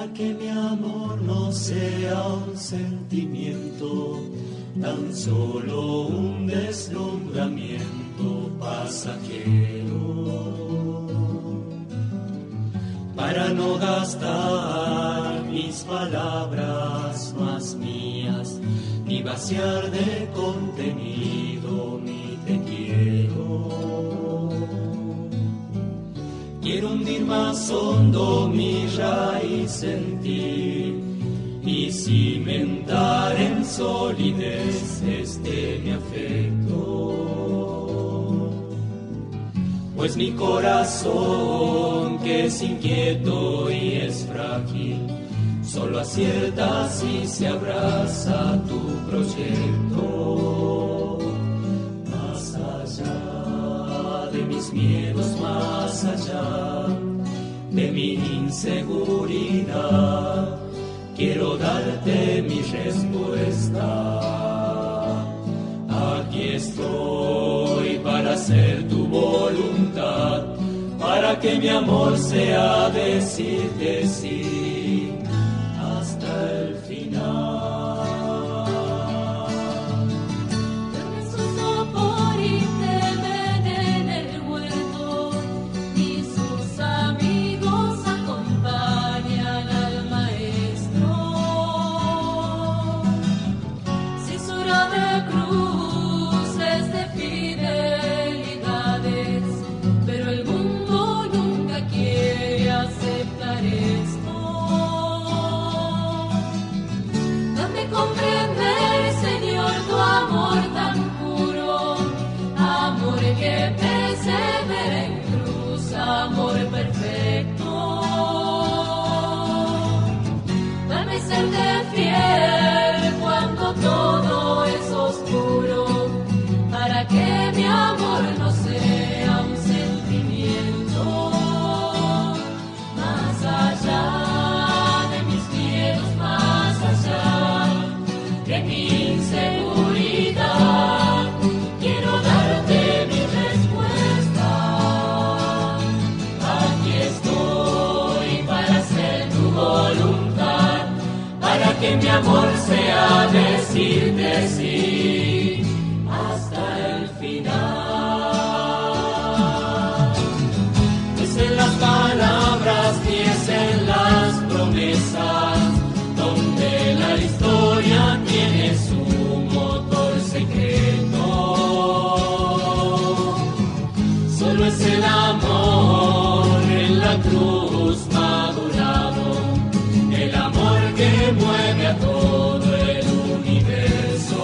que mi amor no sea un sentimiento, tan solo un deslumbramiento pasajero. Para no gastar mis palabras más mías, ni vaciar de contenido mi te quiero. Quiero hundir más hondo mi raíz en ti y cimentar en solidez este mi afecto. Pues mi corazón, que es inquieto y es frágil, solo acierta si se abraza tu proyecto. Más allá de mis miedos, más allá de mi inseguridad, quiero darte mi respuesta. Aquí estoy para hacer tu voluntad, para que mi amor sea decirte sí hasta el final. Dame su sopor y temen en el huerto, y sus amigos acompañan al maestro. Si es hora de cruces, de fidelidades, pero el mundo nunca quiere aceptar esto. Dame comprender, Señor, tu amor tan puro, amor que persevera en cruz, amor perfecto. Dame serte fiel cuando todo es oscuro, para que mi amor no sea un sentimiento. Más allá de mis miedos, más allá de mi inseguridad, quiero darte mi respuesta. Aquí estoy para hacer tu voluntad, para que mi amor sea decirte sí hasta el final. Es en las palabras y es en las promesas donde la historia tiene su motor secreto. Solo es el amor en la cruz madurado, el amor que mueve a todo el universo.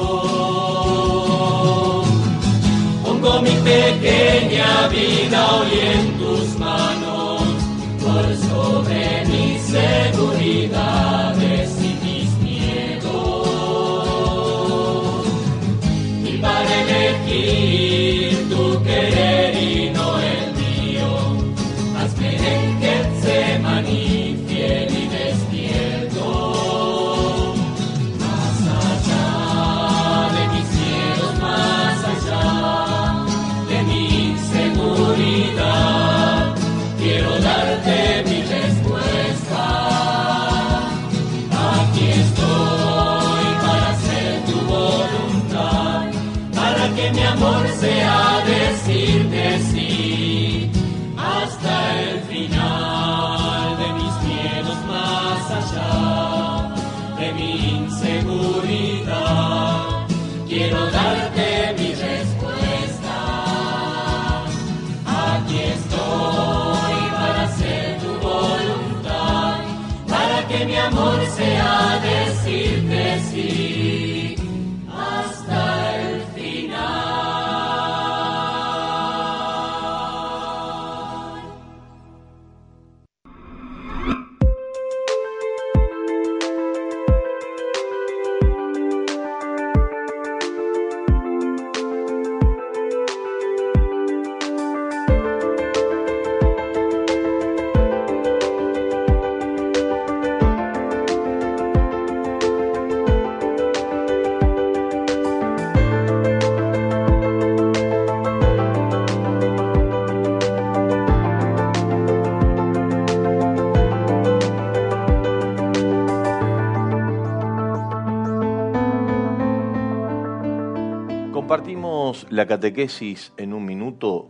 Pongo mi pequeña vida hoy en tus manos, por sobre mis seguridades y mis miedos. Y para elegir tu querer y no el mío, hazme en Getsemaní fiel y despierto. Más allá de mis miedos, más allá de mi inseguridad, quiero darte mi respuesta. Aquí estoy para hacer tu voluntad, para que mi amor sea decirte sí hasta el final. De mis miedos, más allá de mi inseguridad, quiero darte mi respuesta. Aquí estoy para hacer tu voluntad, para que mi amor sea decirte sí hasta el final. Compartimos la catequesis en un minuto.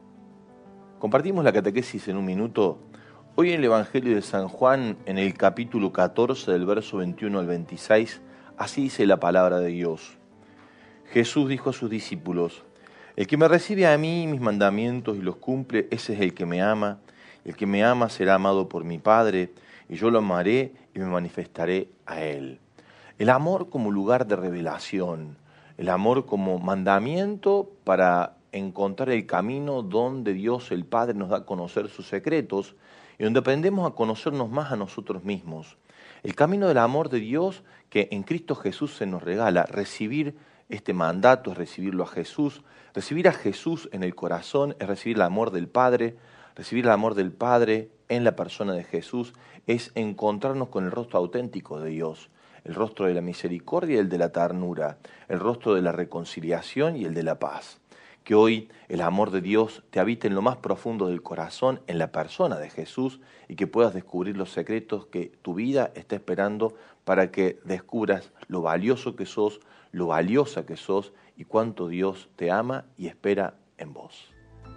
Hoy en el Evangelio de San Juan, en el capítulo 14, del verso 21 al 26, así dice la palabra de Dios. Jesús dijo a sus discípulos: el que me recibe a mí mis mandamientos y los cumple, ese es el que me ama. El que me ama será amado por mi Padre, y yo lo amaré y me manifestaré a él. El amor como lugar de revelación, el amor como mandamiento para encontrar el camino donde Dios el Padre nos da a conocer sus secretos y donde aprendemos a conocernos más a nosotros mismos. El camino del amor de Dios que en Cristo Jesús se nos regala. Recibir este mandato es recibirlo a Jesús. Recibir a Jesús en el corazón es recibir el amor del Padre. Recibir el amor del Padre en la persona de Jesús es encontrarnos con el rostro auténtico de Dios. El rostro de la misericordia y el de la ternura, el rostro de la reconciliación y el de la paz. Que hoy el amor de Dios te habite en lo más profundo del corazón, en la persona de Jesús, y que puedas descubrir los secretos que tu vida está esperando para que descubras lo valioso que sos, lo valiosa que sos y cuánto Dios te ama y espera en vos.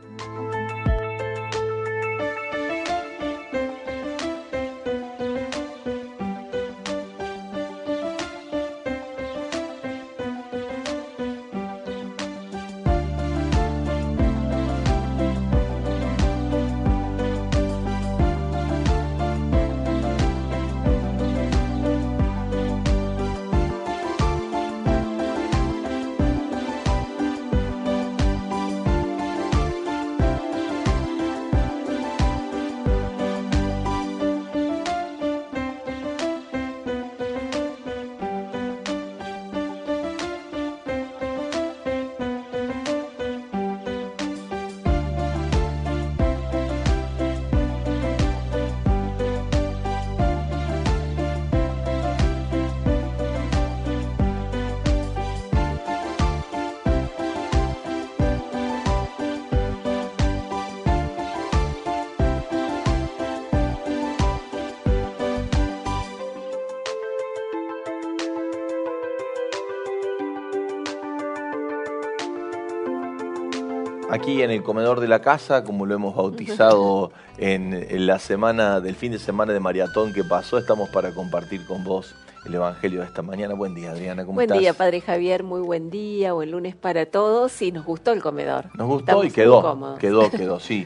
Aquí en el comedor de la casa, como lo hemos bautizado en la semana del fin de semana de maratón que pasó, estamos para compartir con vos el Evangelio de esta mañana. Buen día, Adriana, ¿cómo estás? Buen día, Padre Javier, muy buen día, buen lunes para todos. Y nos gustó el comedor. Nos gustó. Estamos y quedó, sí.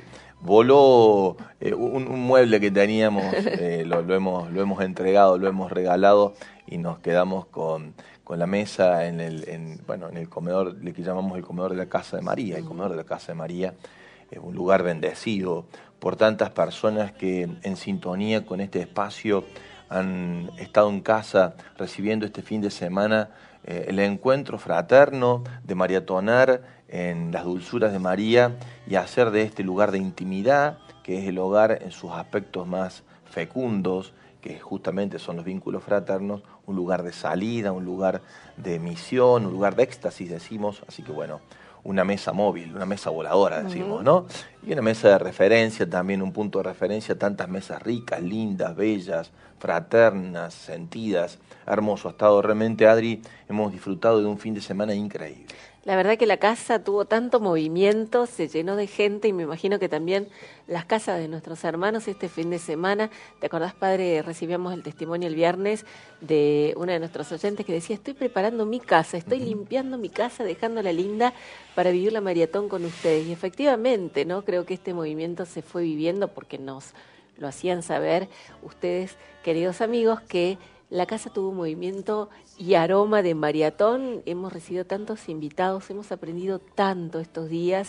Voló un mueble que teníamos, lo hemos entregado, lo hemos regalado y nos quedamos con la mesa en el comedor, le que llamamos el comedor de la Casa de María. El comedor de la Casa de María es un lugar bendecido por tantas personas que en sintonía con este espacio han estado en casa recibiendo este fin de semana el encuentro fraterno de mariatonar en las dulzuras de María y hacer de este lugar de intimidad, que es el hogar en sus aspectos más fecundos, que justamente son los vínculos fraternos, un lugar de salida, un lugar de misión, un lugar de éxtasis, decimos. Así que bueno, una mesa móvil, una mesa voladora, decimos, ¿no? Y una mesa de referencia también, un punto de referencia, tantas mesas ricas, lindas, bellas, fraternas, sentidas, hermoso. Ha estado realmente, Adri, hemos disfrutado de un fin de semana increíble. La verdad que la casa tuvo tanto movimiento, se llenó de gente y me imagino que también las casas de nuestros hermanos este fin de semana. ¿Te acordás, Padre? Recibíamos el testimonio el viernes de una de nuestros oyentes que decía: estoy preparando mi casa, estoy limpiando mi casa, dejándola linda para vivir la maratón con ustedes. Y efectivamente, ¿no? Creo que este movimiento se fue viviendo porque nos lo hacían saber ustedes, queridos amigos, que la casa tuvo movimiento y aroma de maratón. Hemos recibido tantos invitados, hemos aprendido tanto estos días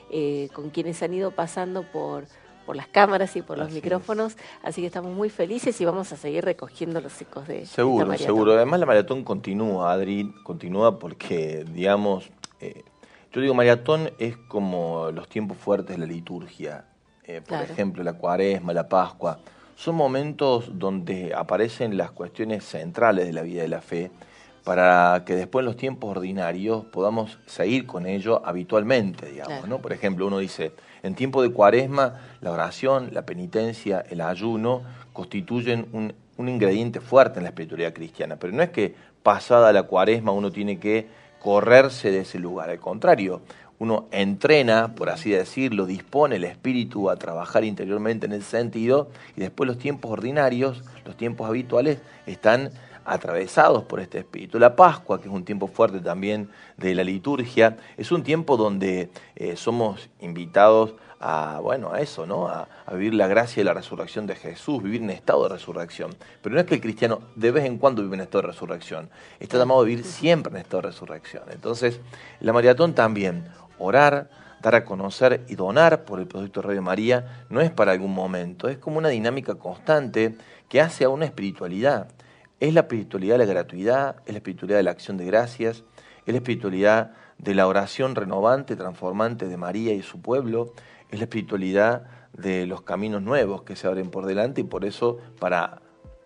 con quienes han ido pasando por las cámaras y por los micrófonos. Así que estamos muy felices y vamos a seguir recogiendo los ecos de esta maratón. Seguro. Además la maratón continúa, Adri, continúa porque, digamos, yo digo maratón es como los tiempos fuertes de la liturgia. Por ejemplo, la Cuaresma, la Pascua. Son momentos donde aparecen las cuestiones centrales de la vida de la fe para que después en los tiempos ordinarios podamos seguir con ello habitualmente, digamos, ¿no? Por ejemplo, uno dice, en tiempo de Cuaresma, la oración, la penitencia, el ayuno constituyen un ingrediente fuerte en la espiritualidad cristiana, pero no es que pasada la Cuaresma uno tiene que correrse de ese lugar. Al contrario, uno entrena, por así decirlo, dispone el espíritu a trabajar interiormente en ese sentido, y después los tiempos ordinarios, los tiempos habituales, están atravesados por este espíritu. La Pascua, que es un tiempo fuerte también de la liturgia, es un tiempo donde somos invitados a eso, ¿no? A vivir la gracia de la resurrección de Jesús, vivir en estado de resurrección. Pero no es que el cristiano de vez en cuando vive en estado de resurrección, está llamado a vivir siempre en estado de resurrección. Entonces, la maratón también, orar, dar a conocer y donar por el proyecto Radio María, no es para algún momento, es como una dinámica constante que hace a una espiritualidad. Es la espiritualidad de la gratuidad, es la espiritualidad de la acción de gracias, es la espiritualidad de la oración renovante, transformante de María y su pueblo, es la espiritualidad de los caminos nuevos que se abren por delante, y por eso para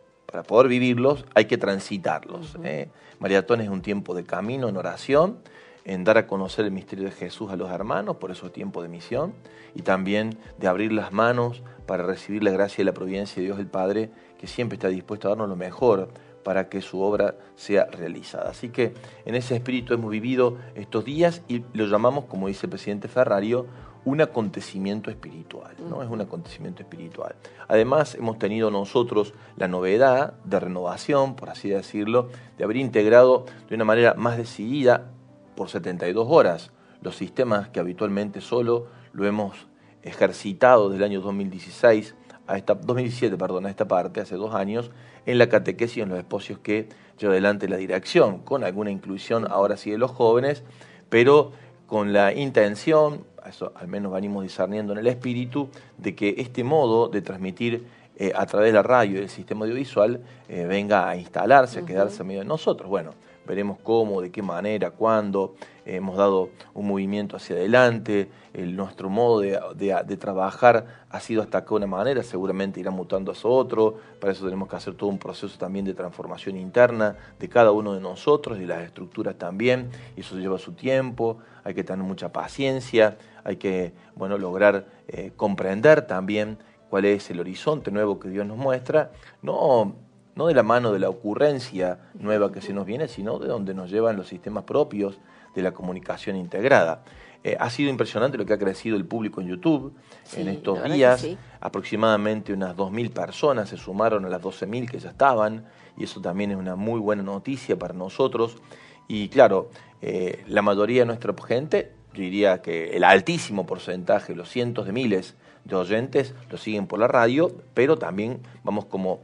poder vivirlos hay que transitarlos. Maratón es un tiempo de camino en oración, en dar a conocer el misterio de Jesús a los hermanos, por eso es tiempo de misión, y también de abrir las manos para recibir la gracia y la providencia de Dios el Padre, que siempre está dispuesto a darnos lo mejor para que su obra sea realizada. Así que en ese espíritu hemos vivido estos días y lo llamamos, como dice el presidente Ferrario, un acontecimiento espiritual, ¿no? Es un acontecimiento espiritual. Además, hemos tenido nosotros la novedad de renovación, por así decirlo, de haber integrado de una manera más decidida por 72 horas los sistemas que habitualmente solo lo hemos ejercitado desde el año 2017 a esta parte, hace 2 años, en la catequesis y en los esposios que lleva adelante la dirección, con alguna inclusión ahora sí de los jóvenes, pero con la intención, eso al menos venimos discerniendo en el espíritu, de que este modo de transmitir a través de la radio y del sistema audiovisual venga a instalarse, a quedarse en medio de nosotros. Bueno, veremos cómo, de qué manera, cuándo. Hemos dado un movimiento hacia adelante, nuestro modo de trabajar ha sido hasta acá una manera, seguramente irá mutando hacia otro. Para eso tenemos que hacer todo un proceso también de transformación interna de cada uno de nosotros, de las estructuras también, y eso lleva su tiempo, hay que tener mucha paciencia, hay que lograr comprender también cuál es el horizonte nuevo que Dios nos muestra, no de la mano de la ocurrencia nueva que se nos viene, sino de donde nos llevan los sistemas propios de la comunicación integrada. Ha sido impresionante lo que ha crecido el público en YouTube en estos días. Sí. Aproximadamente unas 2.000 personas se sumaron a las 12.000 que ya estaban, y eso también es una muy buena noticia para nosotros. Y claro, la mayoría de nuestra gente, yo diría que el altísimo porcentaje, los cientos de miles de oyentes, lo siguen por la radio, pero también vamos como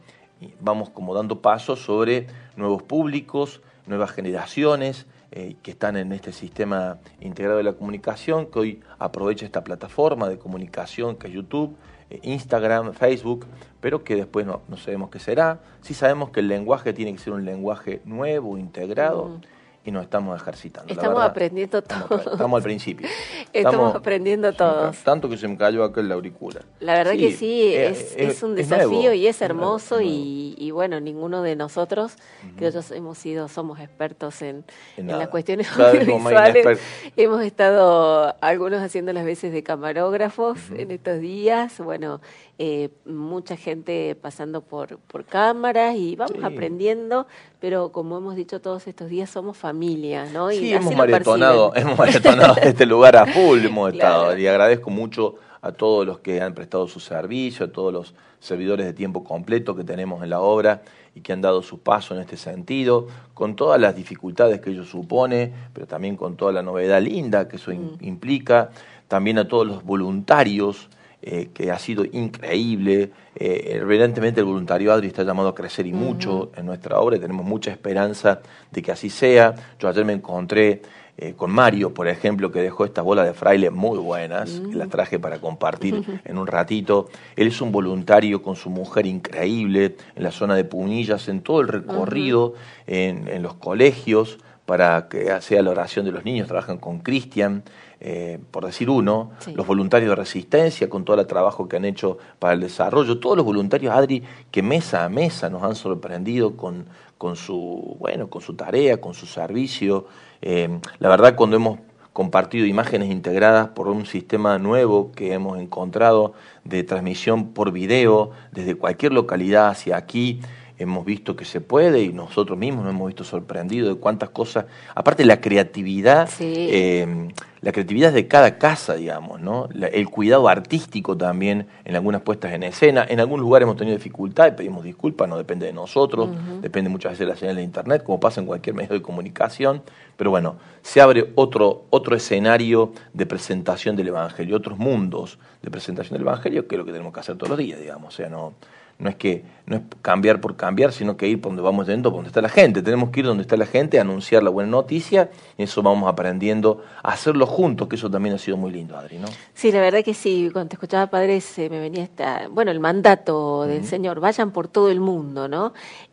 dando pasos sobre nuevos públicos, nuevas generaciones que están en este sistema integrado de la comunicación, que hoy aprovecha esta plataforma de comunicación que es YouTube, Instagram, Facebook, pero que después no sabemos qué será. Sí sabemos que el lenguaje tiene que ser un lenguaje nuevo, integrado, y nos estamos ejercitando. Estamos aprendiendo todo. Estamos al principio. Estamos aprendiendo todos. Tanto que se me cayó acá el auricular. La verdad que sí, es un desafío nuevo, y es hermoso, y bueno, ninguno de nosotros, que nosotros somos expertos en las cuestiones audiovisuales. Hemos estado algunos haciendo las veces de camarógrafos en estos días, mucha gente pasando por cámaras, y vamos aprendiendo, pero como hemos dicho todos estos días, somos familia, ¿no? Y sí, hemos maratonado este lugar a full, hemos estado, y agradezco mucho a todos los que han prestado su servicio, a todos los servidores de tiempo completo que tenemos en la obra y que han dado su paso en este sentido, con todas las dificultades que ello supone, pero también con toda la novedad linda que eso implica, también a todos los voluntarios, que ha sido increíble. Evidentemente el voluntariado, Adri, está llamado a crecer y mucho en nuestra obra, y tenemos mucha esperanza de que así sea. Yo ayer me encontré con Mario, por ejemplo, que dejó estas bolas de fraile muy buenas, que las traje para compartir en un ratito. Él es un voluntario con su mujer increíble en la zona de Punillas, en todo el recorrido, en los colegios, para que sea la oración de los niños. Trabajan con Cristian, por decir uno, los voluntarios de Resistencia, con todo el trabajo que han hecho para el desarrollo, todos los voluntarios, Adri, que mesa a mesa nos han sorprendido con su tarea, con su servicio. La verdad, cuando hemos compartido imágenes integradas por un sistema nuevo que hemos encontrado de transmisión por video desde cualquier localidad hacia aquí, hemos visto que se puede y nosotros mismos nos hemos visto sorprendidos de cuántas cosas, aparte la creatividad, la creatividad de cada casa, digamos, ¿no? El cuidado artístico también en algunas puestas en escena. En algún lugar hemos tenido dificultad y pedimos disculpas, no depende de nosotros, depende muchas veces de la señal de internet, como pasa en cualquier medio de comunicación, pero bueno, se abre otro escenario de presentación del Evangelio, otros mundos de presentación del Evangelio, que es lo que tenemos que hacer todos los días, digamos, o sea, no es cambiar por cambiar, sino que ir por donde vamos yendo, por donde está la gente. Tenemos que ir donde está la gente, a anunciar la buena noticia, y eso vamos aprendiendo a hacerlo juntos, que eso también ha sido muy lindo, Adri, ¿no? Sí, la verdad que sí, cuando te escuchaba, padre, me venía el mandato del Señor, vayan por todo el mundo, ¿no?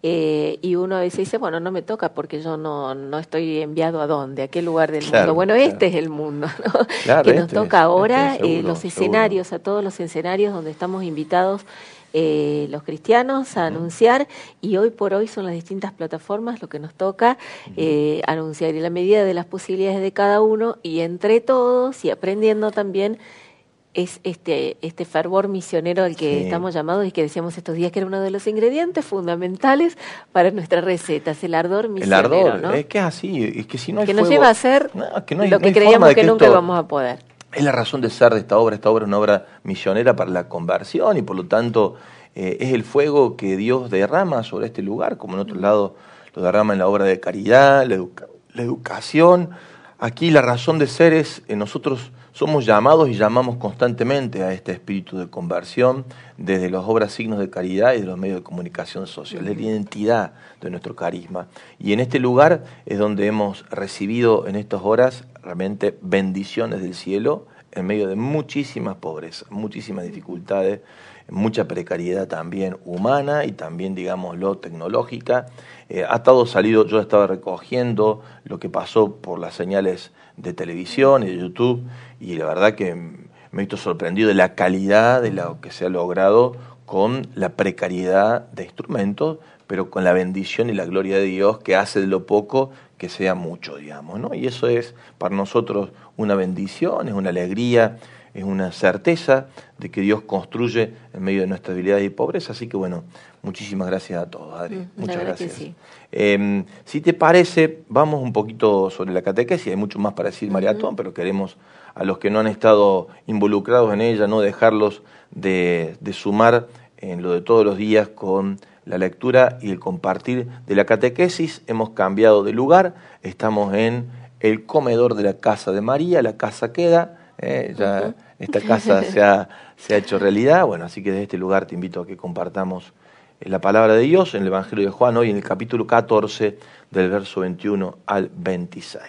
Y uno a veces dice, bueno, no me toca porque yo no estoy enviado a dónde, a qué lugar del mundo. Bueno, este es el mundo, ¿no? Claro, que nos toca ahora, seguro, los escenarios, seguro. A todos los escenarios donde estamos invitados los cristianos a anunciar, y hoy por hoy son las distintas plataformas lo que nos toca anunciar, y en la medida de las posibilidades de cada uno y entre todos y aprendiendo también es este fervor misionero al que estamos llamados, y que decíamos estos días que era uno de los ingredientes fundamentales para nuestras recetas, el ardor misionero. El ardor, ¿no? Es que es así, es que si no hay que fuego, nos lleva a hacer lo que creíamos que nunca íbamos a poder. Es la razón de ser de esta obra. Esta obra es una obra misionera para la conversión y por lo tanto es el fuego que Dios derrama sobre este lugar, como en otros lados lo derrama en la obra de caridad, la educación. Aquí la razón de ser es, nosotros somos llamados y llamamos constantemente a este espíritu de conversión desde las obras, signos de caridad y de los medios de comunicación social, es la identidad de nuestro carisma. Y en este lugar es donde hemos recibido en estas horas realmente bendiciones del cielo en medio de muchísimas pobrezas, muchísimas dificultades, mucha precariedad también humana y también, digámoslo, tecnológica. Ha todo salido, yo estaba recogiendo lo que pasó por las señales de televisión y de YouTube, y la verdad que me he visto sorprendido de la calidad de lo que se ha logrado con la precariedad de instrumentos, pero con la bendición y la gloria de Dios que hace de lo poco que sea mucho, digamos, ¿no? Y eso es para nosotros una bendición, es una alegría, es una certeza de que Dios construye en medio de nuestra debilidad y pobreza. Así que bueno, muchísimas gracias a todos, Adri. Muchas gracias. Sí. Si te parece, vamos un poquito sobre la catequesis. Hay mucho más para decir, Maratón, pero queremos a los que no han estado involucrados en ella, no dejarlos de sumar en lo de todos los días con la lectura y el compartir de la catequesis. Hemos cambiado de lugar, estamos en el comedor de la casa de María, la casa queda. Ya esta casa se ha hecho realidad. Bueno, así que desde este lugar te invito a que compartamos la palabra de Dios en el Evangelio de Juan, hoy en el capítulo 14, del verso 21 al 26.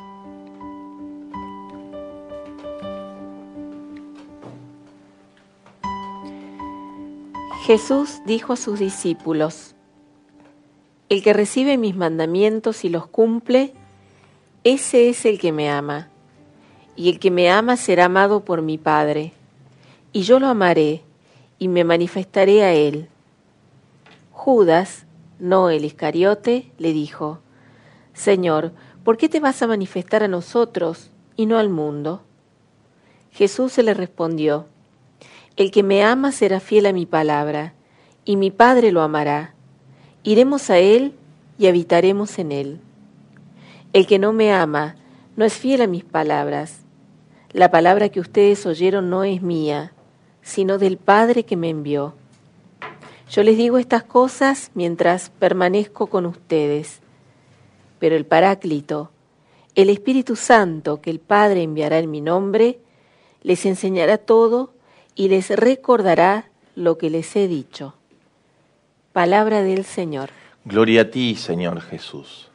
Jesús dijo a sus discípulos: el que recibe mis mandamientos y los cumple, ese es el que me ama. Y el que me ama será amado por mi Padre, y yo lo amaré, y me manifestaré a él. Judas, no el Iscariote, le dijo: Señor, ¿por qué te vas a manifestar a nosotros y no al mundo? Jesús se le respondió: el que me ama será fiel a mi palabra, y mi Padre lo amará. Iremos a él y habitaremos en él. El que no me ama no es fiel a mis palabras. La palabra que ustedes oyeron no es mía, sino del Padre que me envió. Yo les digo estas cosas mientras permanezco con ustedes. Pero el Paráclito, el Espíritu Santo que el Padre enviará en mi nombre, les enseñará todo y les recordará lo que les he dicho. Palabra del Señor. Gloria a ti, Señor Jesús.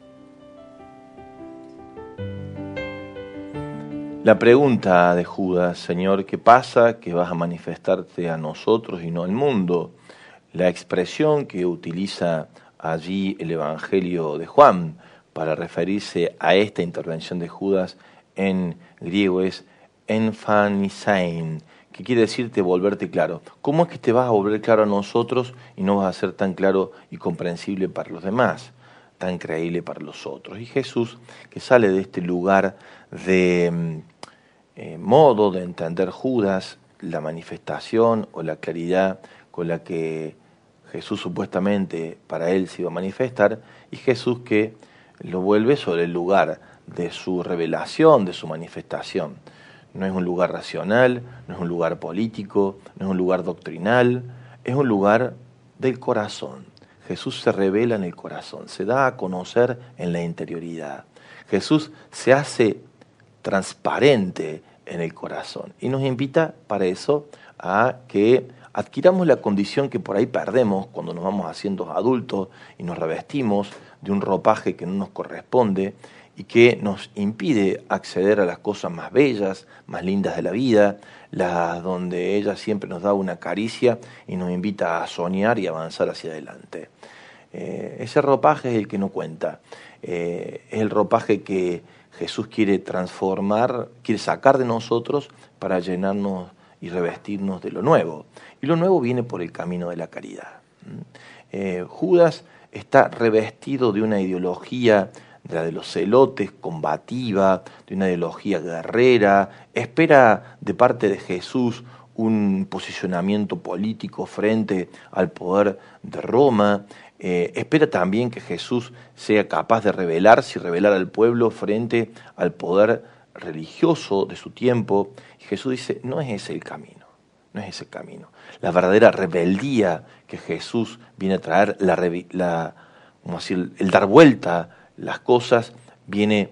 La pregunta de Judas: Señor, ¿qué pasa? Que vas a manifestarte a nosotros y no al mundo. La expresión que utiliza allí el Evangelio de Juan para referirse a esta intervención de Judas en griego es emphanisein, que quiere decirte volverte claro. ¿Cómo es que te vas a volver claro a nosotros y no vas a ser tan claro y comprensible para los demás, tan creíble para los otros? Y Jesús, que sale de este lugar de modo de entender Judas, la manifestación o la claridad con la que Jesús supuestamente para él se iba a manifestar, y Jesús que lo vuelve sobre el lugar de su revelación, de su manifestación. No es un lugar racional, no es un lugar político, no es un lugar doctrinal, es un lugar del corazón. Jesús se revela en el corazón, se da a conocer en la interioridad. Jesús se hace transparente en el corazón y nos invita para eso a que adquiramos la condición que por ahí perdemos cuando nos vamos haciendo adultos y nos revestimos de un ropaje que no nos corresponde y que nos impide acceder a las cosas más bellas, más lindas de la vida, las donde ella siempre nos da una caricia y nos invita a soñar y avanzar hacia adelante. Ese ropaje es el que no cuenta, es el ropaje que Jesús quiere transformar, quiere sacar de nosotros para llenarnos y revestirnos de lo nuevo. Y lo nuevo viene por el camino de la caridad. Judas está revestido de una ideología, la de los celotes, combativa, de una ideología guerrera, espera de parte de Jesús un posicionamiento político frente al poder de Roma, espera también que Jesús sea capaz de rebelarse y rebelar al pueblo frente al poder religioso de su tiempo. Y Jesús dice, no es ese el camino, no es ese el camino. La verdadera rebeldía que Jesús viene a traer, el dar vuelta las cosas, viene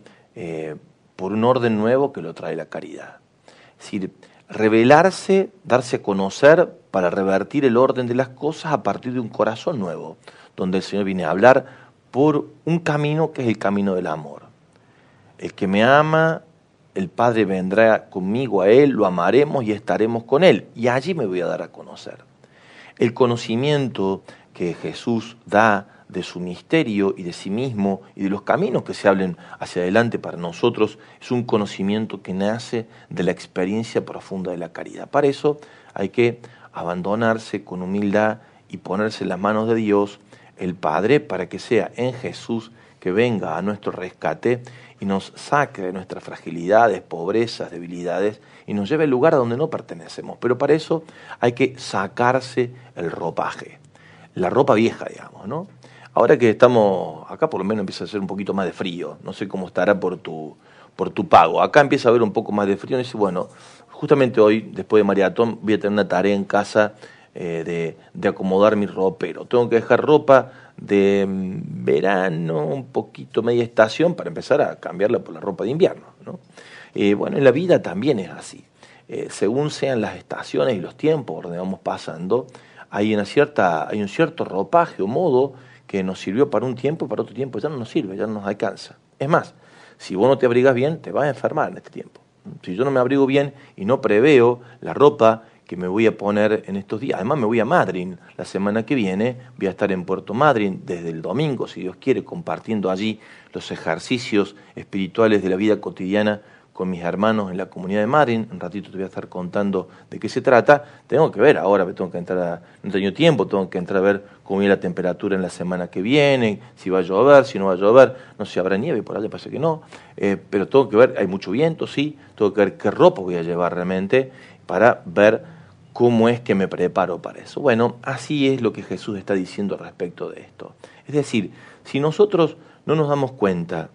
por un orden nuevo que lo trae la caridad. Es decir, rebelarse, darse a conocer para revertir el orden de las cosas a partir de un corazón nuevo, donde el Señor viene a hablar por un camino que es el camino del amor. El que me ama, el Padre vendrá conmigo a Él, lo amaremos y estaremos con Él, y allí me voy a dar a conocer. El conocimiento que Jesús da de su misterio y de sí mismo y de los caminos que se abren hacia adelante para nosotros es un conocimiento que nace de la experiencia profunda de la caridad. Para eso hay que abandonarse con humildad y ponerse en las manos de Dios, el Padre, para que sea en Jesús que venga a nuestro rescate y nos saque de nuestras fragilidades, pobrezas, debilidades y nos lleve al lugar a donde no pertenecemos. Pero para eso hay que sacarse el ropaje, la ropa vieja, digamos, ¿no? Ahora que estamos acá, por lo menos empieza a hacer un poquito más de frío. No sé cómo estará por tu pago. Acá empieza a haber un poco más de frío. Y dice, bueno, justamente hoy, después de maratón, voy a tener una tarea en casa de acomodar mi ropero. Tengo que dejar ropa de verano, un poquito media estación, para empezar a cambiarla por la ropa de invierno, ¿no? Bueno, en la vida también es así. Según sean las estaciones y los tiempos por donde vamos pasando, hay un cierto ropaje o modo que nos sirvió para un tiempo y para otro tiempo ya no nos sirve, ya no nos alcanza. Es más, si vos no te abrigas bien, te vas a enfermar en este tiempo. Si yo no me abrigo bien y no preveo la ropa que me voy a poner en estos días, además me voy a Madryn la semana que viene, voy a estar en Puerto Madryn desde el domingo, si Dios quiere, compartiendo allí los ejercicios espirituales de la vida cotidiana con mis hermanos en la comunidad de Madryn. Un ratito te voy a estar contando de qué se trata. Tengo que ver ahora, no he tenido tiempo, tengo que entrar a ver cómo viene la temperatura en la semana que viene, si va a llover, si no va a llover, no sé si habrá nieve, por allá parece que no, pero tengo que ver, hay mucho viento, sí, tengo que ver qué ropa voy a llevar realmente para ver cómo es que me preparo para eso. Bueno, así es lo que Jesús está diciendo respecto de esto. Es decir, si nosotros no nos damos cuenta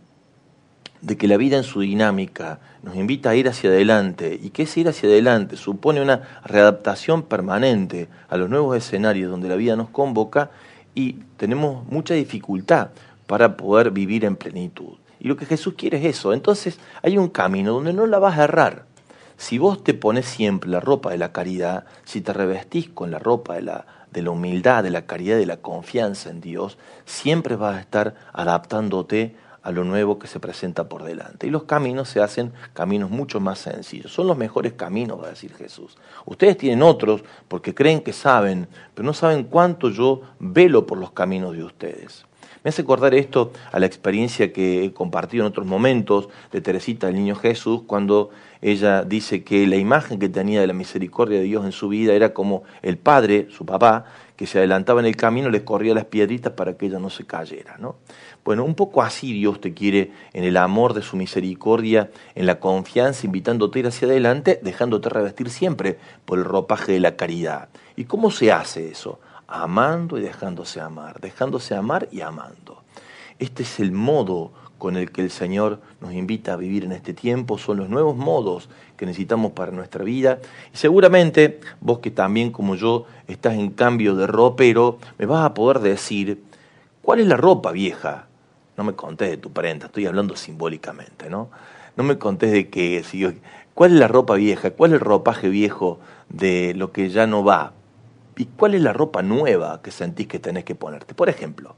de que la vida en su dinámica nos invita a ir hacia adelante y que ese ir hacia adelante supone una readaptación permanente a los nuevos escenarios donde la vida nos convoca, y tenemos mucha dificultad para poder vivir en plenitud. Y lo que Jesús quiere es eso. Entonces hay un camino donde no la vas a errar. Si vos te pones siempre la ropa de la caridad, si te revestís con la ropa de la humildad, de la caridad, de la confianza en Dios, siempre vas a estar adaptándote a lo nuevo que se presenta por delante. Y los caminos se hacen caminos mucho más sencillos. Son los mejores caminos, va a decir Jesús. Ustedes tienen otros porque creen que saben, pero no saben cuánto yo velo por los caminos de ustedes. Me hace acordar esto a la experiencia que he compartido en otros momentos de Teresita del Niño Jesús, cuando ella dice que la imagen que tenía de la misericordia de Dios en su vida era como el padre, su papá, que se adelantaba en el camino, le corría las piedritas para que ella no se cayera, ¿no? Bueno, un poco así Dios te quiere en el amor de su misericordia, en la confianza, invitándote a ir hacia adelante, dejándote revestir siempre por el ropaje de la caridad. ¿Y cómo se hace eso? amando y dejándose amar y amando. Este es el modo con el que el Señor nos invita a vivir en este tiempo, son los nuevos modos que necesitamos para nuestra vida. Y seguramente vos que también como yo estás en cambio de ropero, me vas a poder decir, ¿cuál es la ropa vieja? No me contés de tu prenda, estoy hablando simbólicamente, ¿no? No me contés de qué, ¿cuál es la ropa vieja? ¿Cuál es el ropaje viejo de lo que ya no va? ¿Y cuál es la ropa nueva que sentís que tenés que ponerte? Por ejemplo,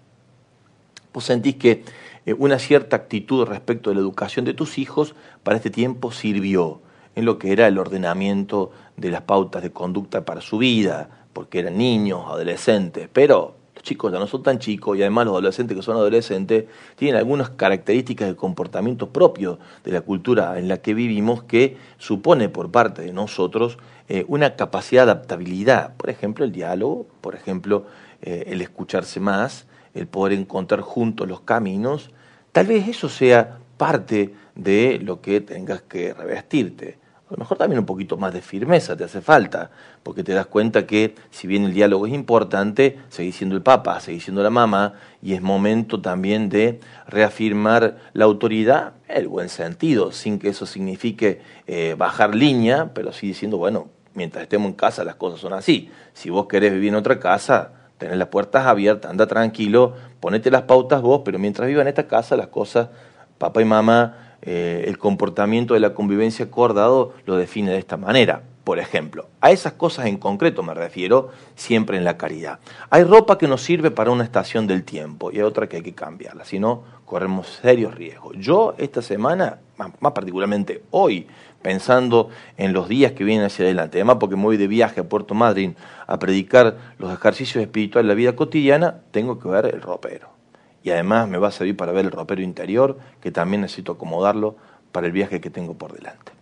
vos sentís que una cierta actitud respecto de la educación de tus hijos para este tiempo sirvió en lo que era el ordenamiento de las pautas de conducta para su vida, porque eran niños, adolescentes, pero los chicos ya no son tan chicos y además los adolescentes que son adolescentes tienen algunas características de comportamiento propio de la cultura en la que vivimos que supone por parte de nosotros una capacidad de adaptabilidad, por ejemplo el diálogo, por ejemplo el escucharse más, el poder encontrar juntos los caminos. Tal vez eso sea parte de lo que tengas que revestirte. A lo mejor también un poquito más de firmeza te hace falta, porque te das cuenta que si bien el diálogo es importante, seguís siendo el papá, seguís siendo la mamá, y es momento también de reafirmar la autoridad, el buen sentido, sin que eso signifique bajar línea, pero sí diciendo, bueno, mientras estemos en casa las cosas son así. Si vos querés vivir en otra casa, tenés las puertas abiertas, anda tranquilo, ponete las pautas vos, pero mientras viva en esta casa las cosas, papá y mamá, el comportamiento de la convivencia acordado lo define de esta manera. Por ejemplo, a esas cosas en concreto me refiero siempre en la caridad. Hay ropa que nos sirve para una estación del tiempo y hay otra que hay que cambiarla, si no corremos serios riesgos. Yo esta semana, más particularmente hoy, pensando en los días que vienen hacia adelante, además porque me voy de viaje a Puerto Madryn a predicar los ejercicios espirituales de la vida cotidiana, tengo que ver el ropero. Y además me va a servir para ver el ropero interior, que también necesito acomodarlo para el viaje que tengo por delante.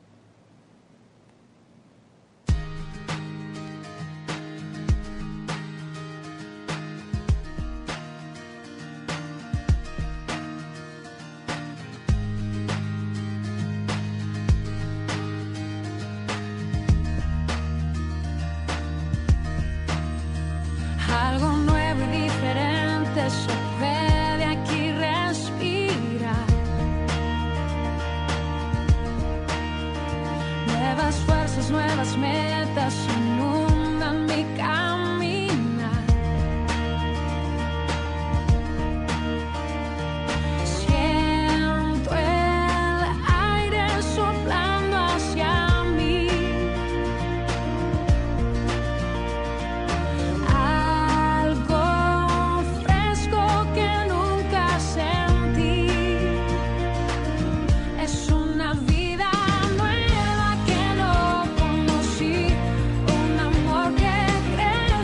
Algo nuevo y diferente se puede aquí respirar. Nuevas fuerzas, nuevas metas inundan mi caminar. Siento el aire soplando hacia mí. Algo fresco que nunca sentí. Es una vida nueva que no conocí, un amor que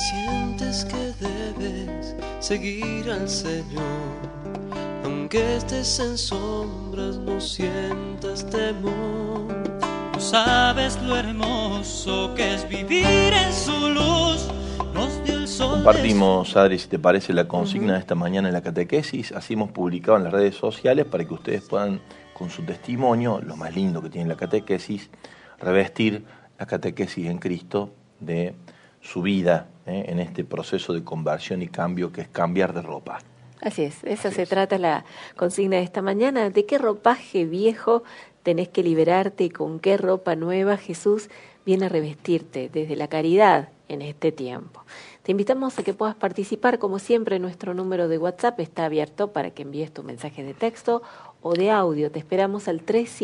sientes que debes seguir al Señor, aunque estés en sombras, no sientas temor. Tú sabes lo hermoso que es vivir en su luz. Nos dio el sol. Compartimos, Adri, si te parece, la consigna de esta mañana en la catequesis. Así hemos publicado en las redes sociales para que ustedes puedan, con su testimonio, lo más lindo que tiene la catequesis, revestir la catequesis en Cristo de su vida en este proceso de conversión y cambio que es cambiar de ropa. Así es, eso se trata la consigna de esta mañana. ¿De qué ropaje viejo tenés que liberarte y con qué ropa nueva Jesús viene a revestirte desde la caridad en este tiempo? Te invitamos a que puedas participar, como siempre. Nuestro número de WhatsApp está abierto para que envíes tu mensaje de texto o de audio. Te esperamos al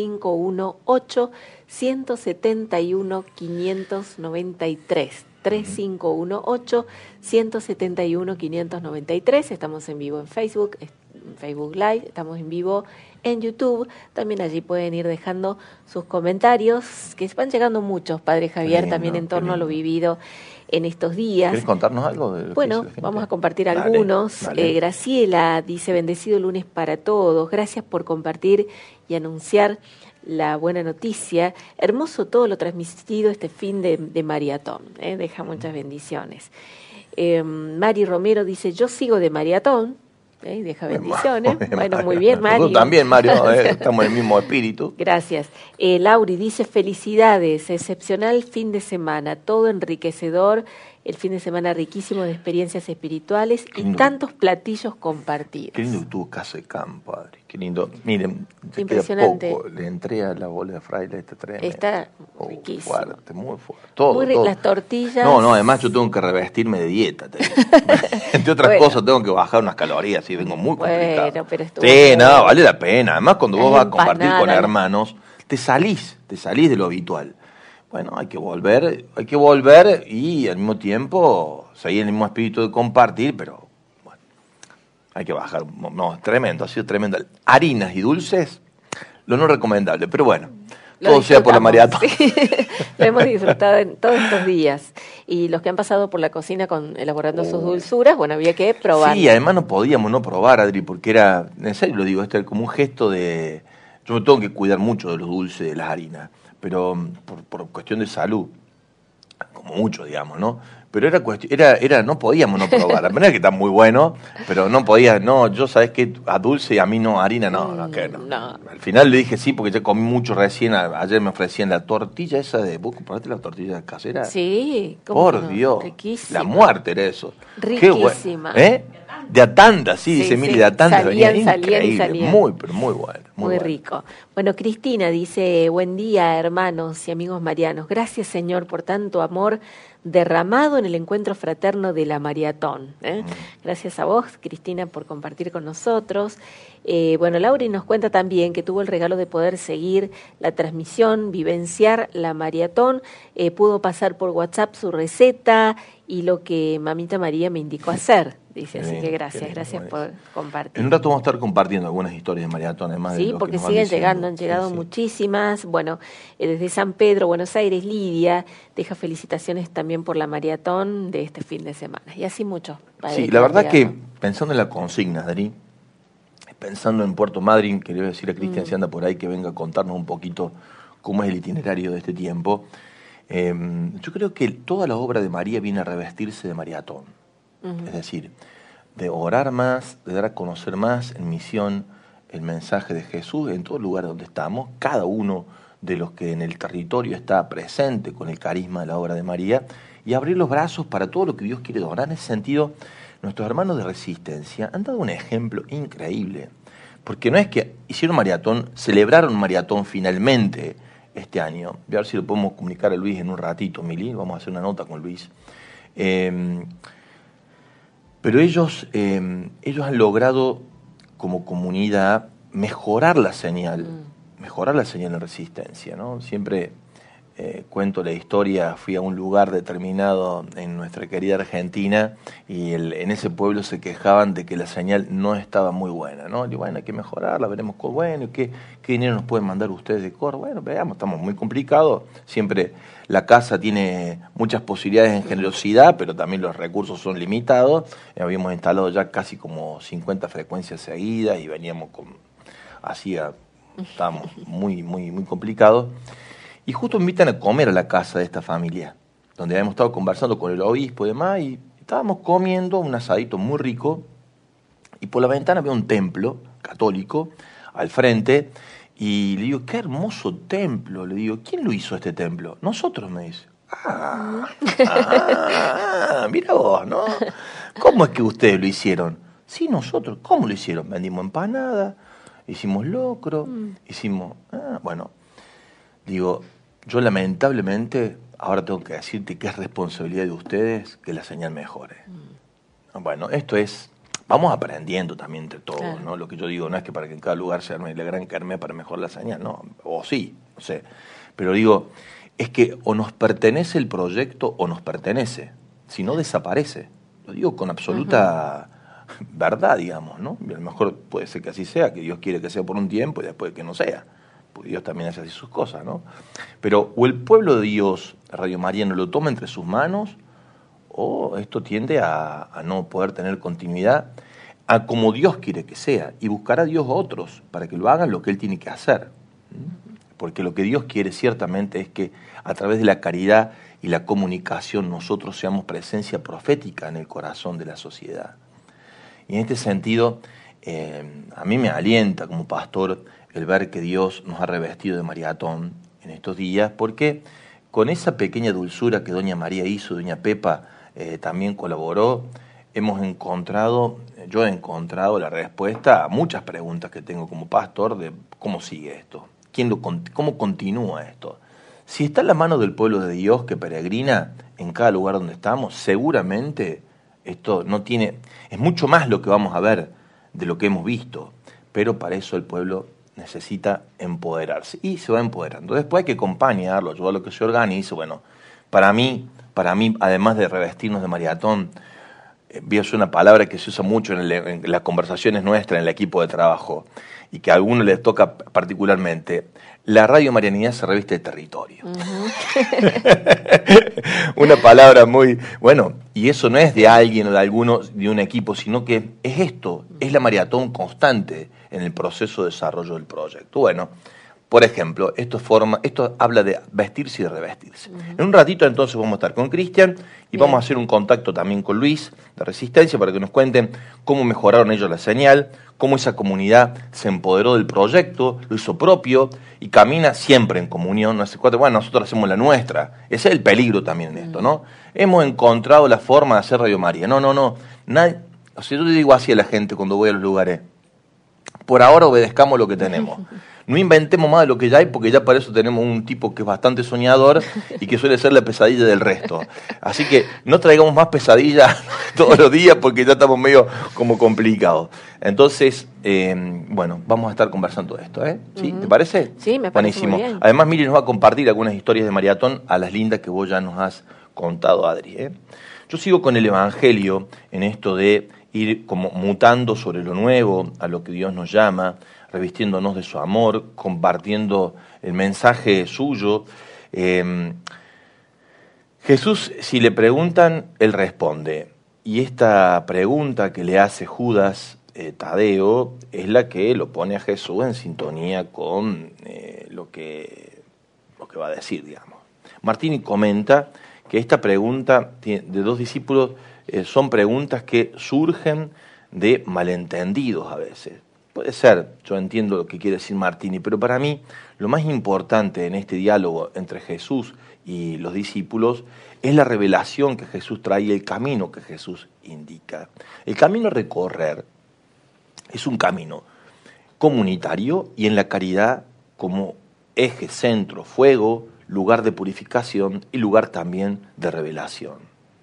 3518-171-593. 3518-171-593. Estamos en vivo en Facebook Live, estamos en vivo en YouTube. También allí pueden ir dejando sus comentarios, que van llegando muchos, Padre Javier, lindo, también en torno a lo vivido en estos días. ¿Quieres contarnos algo de lo bueno, que dice la gente? Vamos a compartir algunos. Dale. Graciela dice: bendecido lunes para todos. Gracias por compartir y anunciar la buena noticia. Hermoso todo lo transmitido este fin de maratón. Deja muchas bendiciones. Mari Romero dice: yo sigo de maratón. Deja bendiciones. Bueno, muy bien, Mari. Nosotros también, Mario, estamos en el mismo espíritu. Gracias. Lauri dice: felicidades, excepcional fin de semana, todo enriquecedor, el fin de semana riquísimo de experiencias espirituales y tantos platillos compartidos. Qué lindo que tuvo casa de campo, Adri. Qué lindo. Miren, impresionante. Queda poco. Le entré a la bola de fraile esta tremenda. Está riquísimo. Fuerte, muy fuerte. Todo, muy todo. Las tortillas. No, además yo tengo que revestirme de dieta. Entre otras cosas, tengo que bajar unas calorías y vengo muy complicado. Bueno, pero sí, no, vale la pena. Además, cuando vos vas a compartir con hermanos, te salís de lo habitual. Bueno, hay que volver y al mismo tiempo seguir el mismo espíritu de compartir, pero bueno, hay que bajar. No, es tremendo, ha sido tremendo. Harinas y dulces, lo no recomendable, pero bueno, todo sea por la maratón. Sí. Lo hemos disfrutado en todos estos días. Y los que han pasado por la cocina elaborando sus dulzuras, bueno, había que probar. Sí, además no podíamos no probar, Adri, porque era, en serio lo digo, esto era como un gesto de... Yo me tengo que cuidar mucho de los dulces, de las harinas, pero por cuestión de salud, como mucho, digamos, ¿no? Pero era no podíamos no probar. La verdad es que está muy bueno, pero no podía, yo sabés que a dulce y a mí no, harina no. Al final le dije sí, porque ya comí mucho recién, ayer me ofrecían la tortilla esa de, ¿vos compraste la tortilla casera? Sí. Por Dios, riquísima. La muerte era eso. Riquísima. Qué bueno. De Atanda, sí, dice Mili, de Atanda venía salían. Muy, pero muy bueno. Muy rico. Bueno, Cristina dice: buen día, hermanos y amigos marianos. Gracias, Señor, por tanto amor derramado en el encuentro fraterno de la maratón. Gracias a vos, Cristina, por compartir con nosotros. Bueno, Lauri nos cuenta también que tuvo el regalo de poder seguir la transmisión, vivenciar la maratón, pudo pasar por WhatsApp su receta y lo que Mamita María me indicó hacer. Dice, así que gracias por compartir. En un rato vamos a estar compartiendo algunas historias de maratón, además. Sí, porque siguen llegando, han llegado muchísimas. Bueno, desde San Pedro, Buenos Aires, Lidia deja felicitaciones también por la maratón de este fin de semana. Y así muchos. Sí, la verdad que pensando en la consigna, Adri, pensando en Puerto Madryn, que le voy a decir a Cristian si anda por ahí que venga a contarnos un poquito cómo es el itinerario de este tiempo, yo creo que toda la obra de María viene a revestirse de maratón. Es decir, de orar más, de dar a conocer más en misión el mensaje de Jesús en todo lugar donde estamos, cada uno de los que en el territorio está presente con el carisma de la obra de María, y abrir los brazos para todo lo que Dios quiere donar. En ese sentido, nuestros hermanos de Resistencia han dado un ejemplo increíble, porque no es que hicieron maratón, celebraron maratón finalmente este año. Voy a ver si lo podemos comunicar a Luis en un ratito, Mili, vamos a hacer una nota con Luis. Pero ellos han logrado como comunidad mejorar la señal en Resistencia, ¿no? Siempre cuento la historia, fui a un lugar determinado en nuestra querida Argentina y en ese pueblo se quejaban de que la señal no estaba muy buena, ¿no? Y bueno, hay que mejorarla, veremos ¿qué dinero nos pueden mandar ustedes de Córdoba? Bueno, veamos, estamos muy complicados, siempre la casa tiene muchas posibilidades en generosidad, pero también los recursos son limitados. Habíamos instalado ya casi como 50 frecuencias seguidas y veníamos estábamos muy complicados. Y justo me invitan a comer a la casa de esta familia, donde habíamos estado conversando con el obispo y demás, y estábamos comiendo un asadito muy rico, y por la ventana había un templo católico al frente, y le digo, qué hermoso templo. Le digo, ¿quién lo hizo este templo? Nosotros, me dice. Mira vos, ¿no? ¿Cómo es que ustedes lo hicieron? Sí, nosotros. ¿Cómo lo hicieron? Vendimos empanadas, hicimos locro, bueno, digo, yo lamentablemente ahora tengo que decirte que es responsabilidad de ustedes que la señal mejore. Bueno, esto es, vamos aprendiendo también entre todos, claro, ¿no? Lo que yo digo no es que para que en cada lugar se arme la gran kermés para mejorar la señal, no, o sí, no sé. Pero digo, es que o nos pertenece el proyecto o nos pertenece, si no desaparece. Lo digo con absoluta verdad, digamos, ¿no? Y a lo mejor puede ser que así sea, que Dios quiere que sea por un tiempo y después que no sea. Porque Dios también hace así sus cosas, ¿no? Pero o el pueblo de Dios, Radio Mariano, lo toma entre sus manos, o esto tiende a no poder tener continuidad a como Dios quiere que sea, y buscar a Dios otros para que lo hagan lo que Él tiene que hacer. Porque lo que Dios quiere ciertamente es que a través de la caridad y la comunicación nosotros seamos presencia profética en el corazón de la sociedad. Y en este sentido, a mí me alienta como pastor el ver que Dios nos ha revestido de Mariatón en estos días, porque con esa pequeña dulzura que doña María hizo, doña Pepa también colaboró, yo he encontrado la respuesta a muchas preguntas que tengo como pastor de cómo sigue esto, cómo continúa esto. Si está en la mano del pueblo de Dios que peregrina en cada lugar donde estamos, seguramente esto es mucho más lo que vamos a ver de lo que hemos visto, pero para eso el pueblo necesita empoderarse y se va empoderando. Después hay que acompañarlo, ayudar a lo que se organice. Bueno, para mí, además de revestirnos de Mariatón, voy a usar una palabra que se usa mucho en las conversaciones nuestras en el equipo de trabajo y que a algunos les toca particularmente. La Radio Marianidad se reviste de territorio. Una palabra muy... Bueno, y eso no es de alguien o de alguno, de un equipo, sino que es esto, es la maratón constante en el proceso de desarrollo del proyecto. Bueno, por ejemplo, esto habla de vestirse y de revestirse. En un ratito entonces vamos a estar con Cristian y vamos a hacer un contacto también con Luis de Resistencia para que nos cuenten cómo mejoraron ellos la señal, cómo esa comunidad se empoderó del proyecto, lo hizo propio y camina siempre en comunión. Bueno, nosotros hacemos la nuestra. Ese es el peligro también en esto, ¿no? Hemos encontrado la forma de hacer Radio María. No. Nadie, yo le digo así a la gente cuando voy a los lugares. Por ahora obedezcamos lo que tenemos. No inventemos más de lo que ya hay, porque ya para eso tenemos un tipo que es bastante soñador y que suele ser la pesadilla del resto. Así que no traigamos más pesadillas todos los días porque ya estamos medio como complicados. Entonces, bueno, vamos a estar conversando de esto, ¿eh? ¿Sí? ¿Te parece? Sí, me parece. Buenísimo. Muy bien. Además, Miri nos va a compartir algunas historias de Mariatón a las lindas que vos ya nos has contado, Adri, ¿eh? Yo sigo con el Evangelio en esto de ir como mutando sobre lo nuevo, a lo que Dios nos llama, revistiéndonos de su amor, compartiendo el mensaje suyo. Jesús, si le preguntan, él responde. Y esta pregunta que le hace Judas Tadeo es la que lo pone a Jesús en sintonía con lo que va a decir, digamos. Martini comenta que esta pregunta de dos discípulos son preguntas que surgen de malentendidos a veces. Puede ser, yo entiendo lo que quiere decir Martini, pero para mí lo más importante en este diálogo entre Jesús y los discípulos es la revelación que Jesús trae y el camino que Jesús indica. El camino a recorrer es un camino comunitario y en la caridad como eje, centro, fuego, lugar de purificación y lugar también de revelación.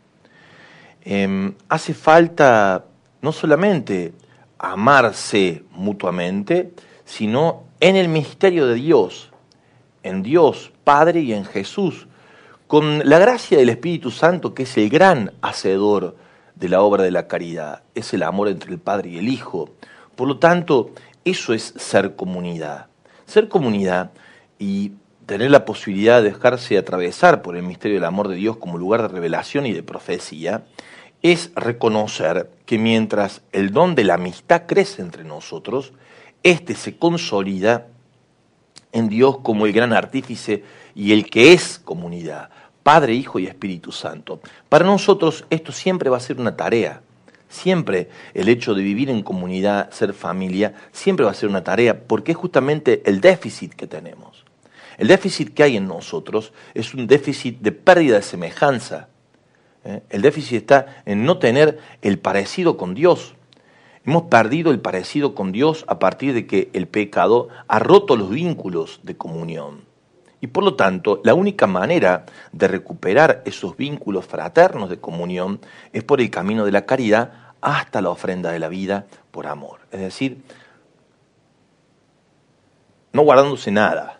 Hace falta no solamente amarse mutuamente, sino en el misterio de Dios, en Dios Padre y en Jesús, con la gracia del Espíritu Santo, que es el gran hacedor de la obra de la caridad, es el amor entre el Padre y el Hijo. Por lo tanto, eso es ser comunidad. Ser comunidad y tener la posibilidad de dejarse atravesar por el misterio del amor de Dios como lugar de revelación y de profecía, es reconocer que mientras el don de la amistad crece entre nosotros, éste se consolida en Dios como el gran artífice y el que es comunidad, Padre, Hijo y Espíritu Santo. Para nosotros esto siempre va a ser una tarea. Siempre el hecho de vivir en comunidad, ser familia, siempre va a ser una tarea, porque es justamente el déficit que tenemos. El déficit que hay en nosotros es un déficit de pérdida de semejanza. El déficit está en no tener el parecido con Dios. Hemos perdido el parecido con Dios a partir de que el pecado ha roto los vínculos de comunión. Y por lo tanto, la única manera de recuperar esos vínculos fraternos de comunión es por el camino de la caridad hasta la ofrenda de la vida por amor. Es decir, no guardándose nada,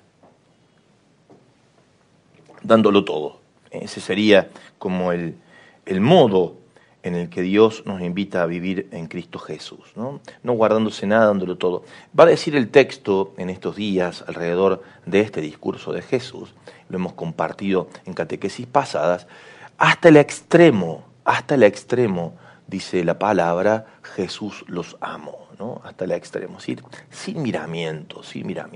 dándolo todo. Ese sería como el modo en el que Dios nos invita a vivir en Cristo Jesús, ¿no? No guardándose nada, dándolo todo. Va a decir el texto en estos días alrededor de este discurso de Jesús, lo hemos compartido en catequesis pasadas, hasta el extremo, dice la palabra, Jesús los amó, ¿no? Hasta el extremo, ¿sí? Sin miramientos.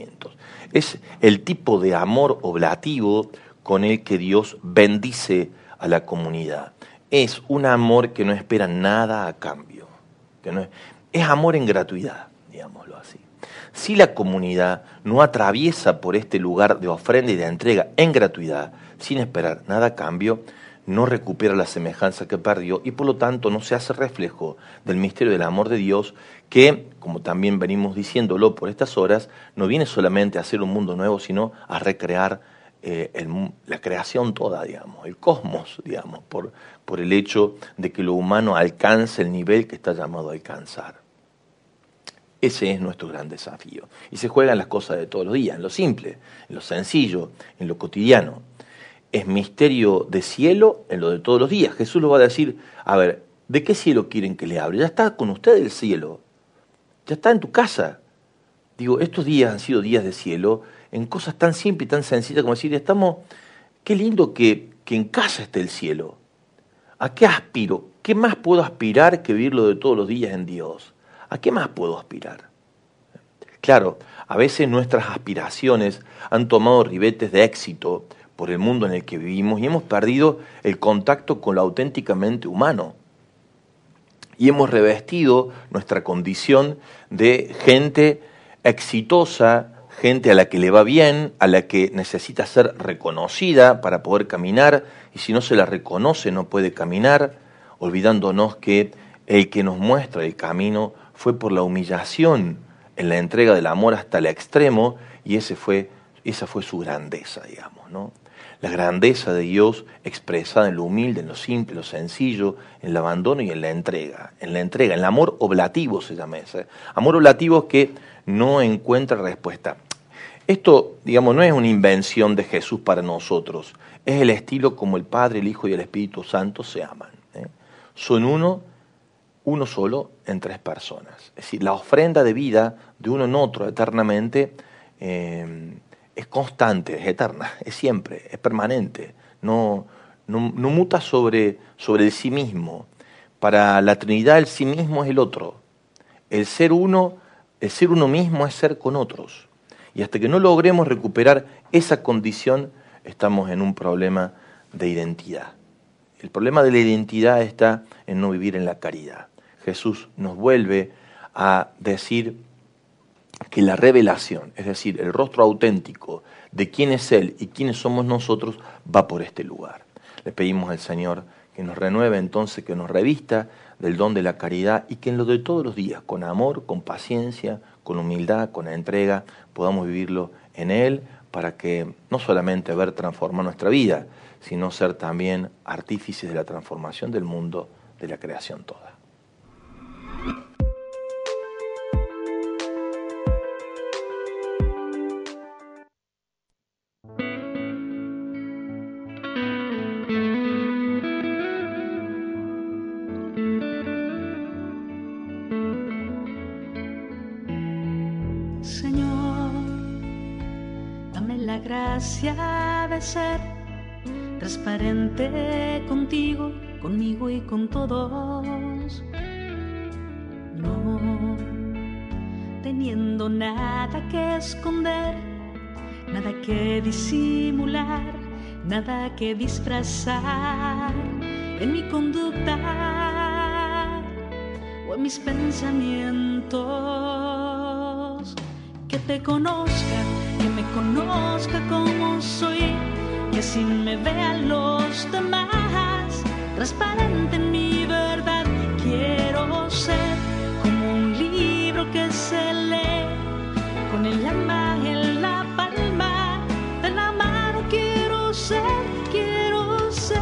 Es el tipo de amor oblativo con el que Dios bendice a la comunidad. Es un amor que no espera nada a cambio, es amor en gratuidad, digámoslo así. Si la comunidad no atraviesa por este lugar de ofrenda y de entrega en gratuidad, sin esperar nada a cambio, no recupera la semejanza que perdió y por lo tanto no se hace reflejo del misterio del amor de Dios que, como también venimos diciéndolo por estas horas, no viene solamente a hacer un mundo nuevo, sino a recrear la creación toda, digamos, el cosmos, digamos, por el hecho de que lo humano alcance el nivel que está llamado a alcanzar. Ese es nuestro gran desafío. Y se juegan las cosas de todos los días, en lo simple, en lo sencillo, en lo cotidiano. Es misterio de cielo en lo de todos los días. Jesús lo va a decir, a ver, ¿de qué cielo quieren que le hable? Ya está con usted el cielo, ya está en tu casa. Digo, estos días han sido días de cielo en cosas tan simples y tan sencillas como decir, qué lindo que en casa esté el cielo. ¿A qué aspiro? ¿Qué más puedo aspirar que vivirlo de todos los días en Dios? ¿A qué más puedo aspirar? Claro, a veces nuestras aspiraciones han tomado ribetes de éxito por el mundo en el que vivimos y hemos perdido el contacto con lo auténticamente humano. Y hemos revestido nuestra condición de gente exitosa, gente a la que le va bien, a la que necesita ser reconocida para poder caminar, y si no se la reconoce no puede caminar, olvidándonos que el que nos muestra el camino fue por la humillación en la entrega del amor hasta el extremo, y esa fue su grandeza, digamos, ¿no? La grandeza de Dios expresada en lo humilde, en lo simple, en lo sencillo, en el abandono y en la entrega, en el amor oblativo se llama ese. Amor oblativo que no encuentra respuesta. Esto, digamos, no es una invención de Jesús para nosotros, es el estilo como el Padre, el Hijo y el Espíritu Santo se aman. Son uno solo en tres personas. Es decir, la ofrenda de vida de uno en otro eternamente es constante, es eterna, es siempre, es permanente, no muta sobre el sí mismo. Para la Trinidad el sí mismo es el otro. El ser uno mismo es ser con otros. Y hasta que no logremos recuperar esa condición, estamos en un problema de identidad. El problema de la identidad está en no vivir en la caridad. Jesús nos vuelve a decir que la revelación, es decir, el rostro auténtico de quién es Él y quiénes somos nosotros, va por este lugar. Le pedimos al Señor que nos renueve entonces, que nos revista del don de la caridad y que en lo de todos los días, con amor, con paciencia, con humildad, con entrega, podamos vivirlo en Él para que no solamente ver transformar nuestra vida, sino ser también artífices de la transformación del mundo, de la creación toda. la gracia de ser transparente contigo, conmigo y con todos. No teniendo nada que esconder, nada que disimular, nada que disfrazar en mi conducta o en mis pensamientos. Que te conozca, que me conozca como soy, que así me vean los demás, transparente en mi verdad. Quiero ser como un libro que se lee, con el alma en la palma de la mano. Quiero ser, quiero ser.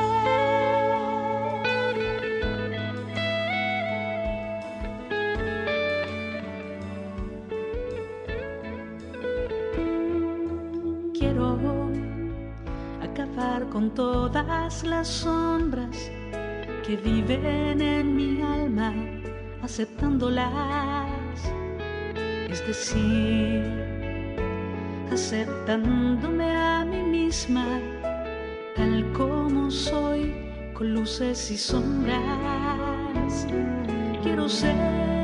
Quiero acabar con todas las sombras que viven en mi alma, aceptándolas, es decir, aceptándome a mí misma tal como soy, con luces y sombras. Quiero ser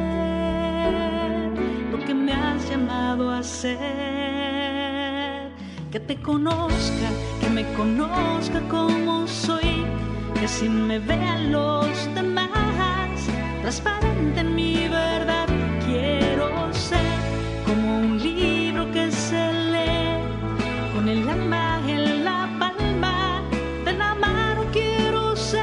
lo que me has llamado a ser, que te conozca, que me conozca como soy, que así me vean los demás, transparente en mi verdad. Quiero ser como un libro que se lee, con el alma en la palma de la mano. Quiero ser,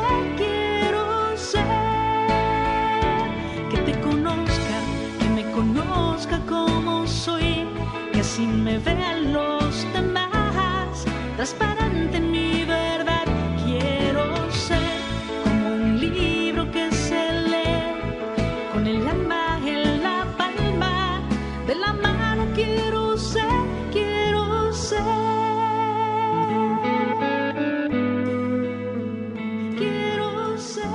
que te conozca, que me conozca como soy, que así me vean los demás, transparente en mi verdad. Quiero ser como un libro que se lee, con el alma en la palma de la mano. Quiero ser, quiero ser. Quiero ser.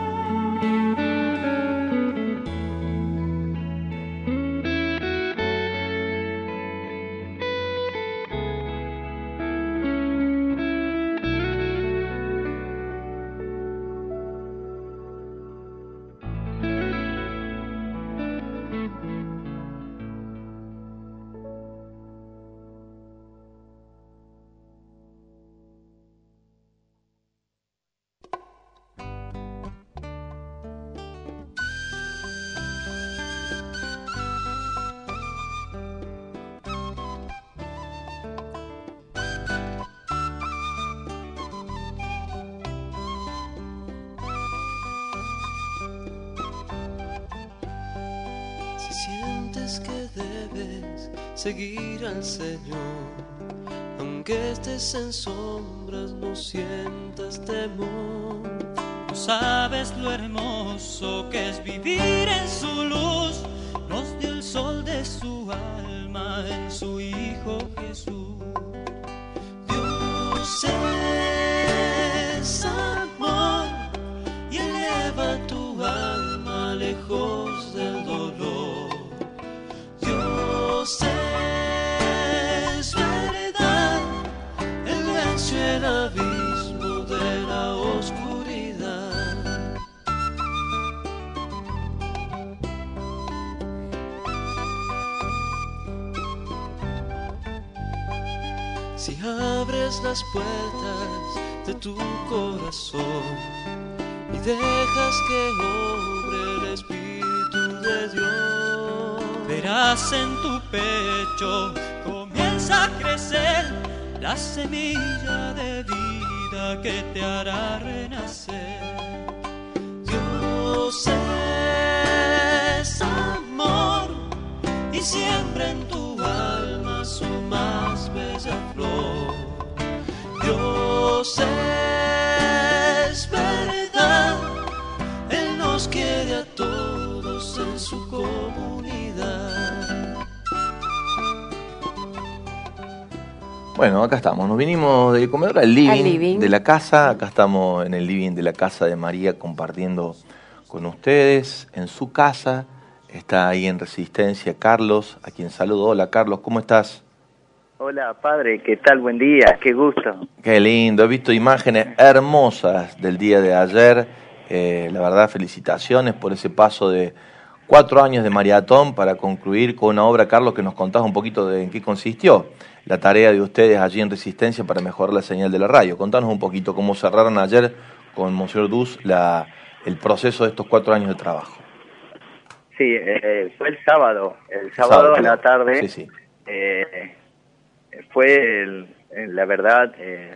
Sientes que debes seguir al Señor, aunque estés en sombras, no sientas temor. No sabes lo hermoso que es vivir en su luz. Nos dio el sol de su alma en su Hijo Jesús. Dios es amor y eleva tu alma lejos del dolor. Dios es verdad, Él venció el abismo de la oscuridad. Si abres las puertas de tu corazón y dejas que obre el Espíritu de Dios, verás en tu pecho comienza a crecer la semilla de vida que te hará renacer. Dios es amor y siembra en tu alma su más bella flor. Dios es verdad, Él nos quiere a todos en su comunidad. Bueno, acá estamos. Nos vinimos del comedor al living de la casa. Acá estamos en el living de la casa de María compartiendo con ustedes. En su casa está ahí en Resistencia Carlos, a quien saludo. Hola Carlos, ¿cómo estás? Hola, padre, ¿qué tal? Buen día, qué gusto. Qué lindo, he visto imágenes hermosas del día de ayer. La verdad, felicitaciones por ese paso de 4 años de maratón para concluir con una obra, Carlos, que nos contás un poquito de en qué consistió la tarea de ustedes allí en Resistencia para mejorar la señal de la radio. Contanos un poquito cómo cerraron ayer con Monseñor Dus el proceso de estos 4 años de trabajo. Sí, fue el sábado a la tarde. Sí, sí. Fue, la verdad,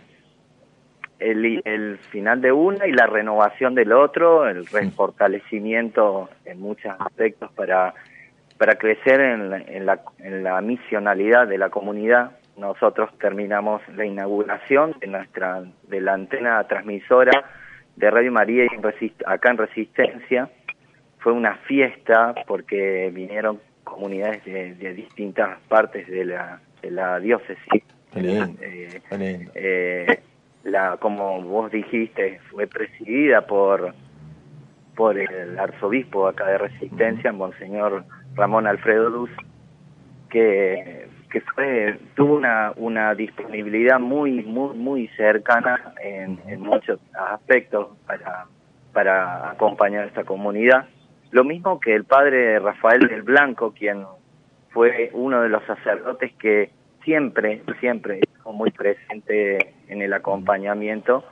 el final de una y la renovación del otro, el fortalecimiento en muchos aspectos para crecer en la misionalidad de la comunidad. Nosotros terminamos la inauguración de la antena transmisora de Radio María acá en Resistencia. Fue una fiesta porque vinieron comunidades de distintas partes de la diócesis. Como vos dijiste, fue presidida por el arzobispo acá de Resistencia, Monseñor Ramón Alfredo Dus, que tuvo una disponibilidad muy cercana en muchos aspectos para acompañar a esta comunidad. Lo mismo que el padre Rafael del Blanco, quien fue uno de los sacerdotes que siempre estuvo muy presente en el acompañamiento.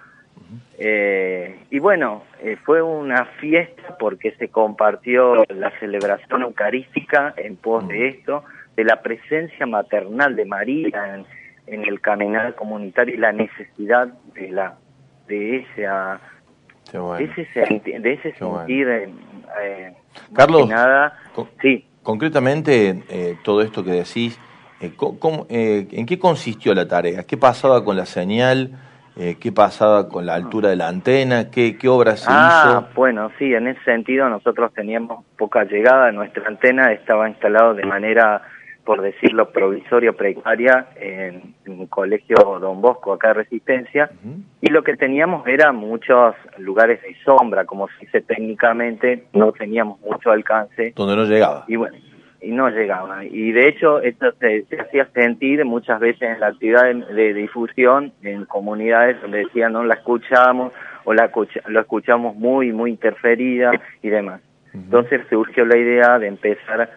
Y bueno, fue una fiesta porque se compartió la celebración eucarística en pos de esto, de la presencia maternal de María en el caminar comunitario y la necesidad de ese sentir. Carlos, sí. Concretamente, todo esto que decís, ¿en qué consistió la tarea? ¿Qué pasaba con la señal? ¿Qué pasaba con la altura de la antena? ¿Qué obras se hizo? Bueno, sí, en ese sentido nosotros teníamos poca llegada. Nuestra antena estaba instalada de manera, por decirlo, provisoria, precaria, en el colegio Don Bosco, acá de Resistencia, y lo que teníamos era muchos lugares de sombra, como se dice técnicamente, no teníamos mucho alcance. Donde no llegaba. Y bueno, y no llegaba. Y de hecho, esto se hacía sentir muchas veces en la actividad de difusión en comunidades donde decían no la escuchamos, o lo escuchamos muy interferida y demás. Entonces surgió la idea de empezar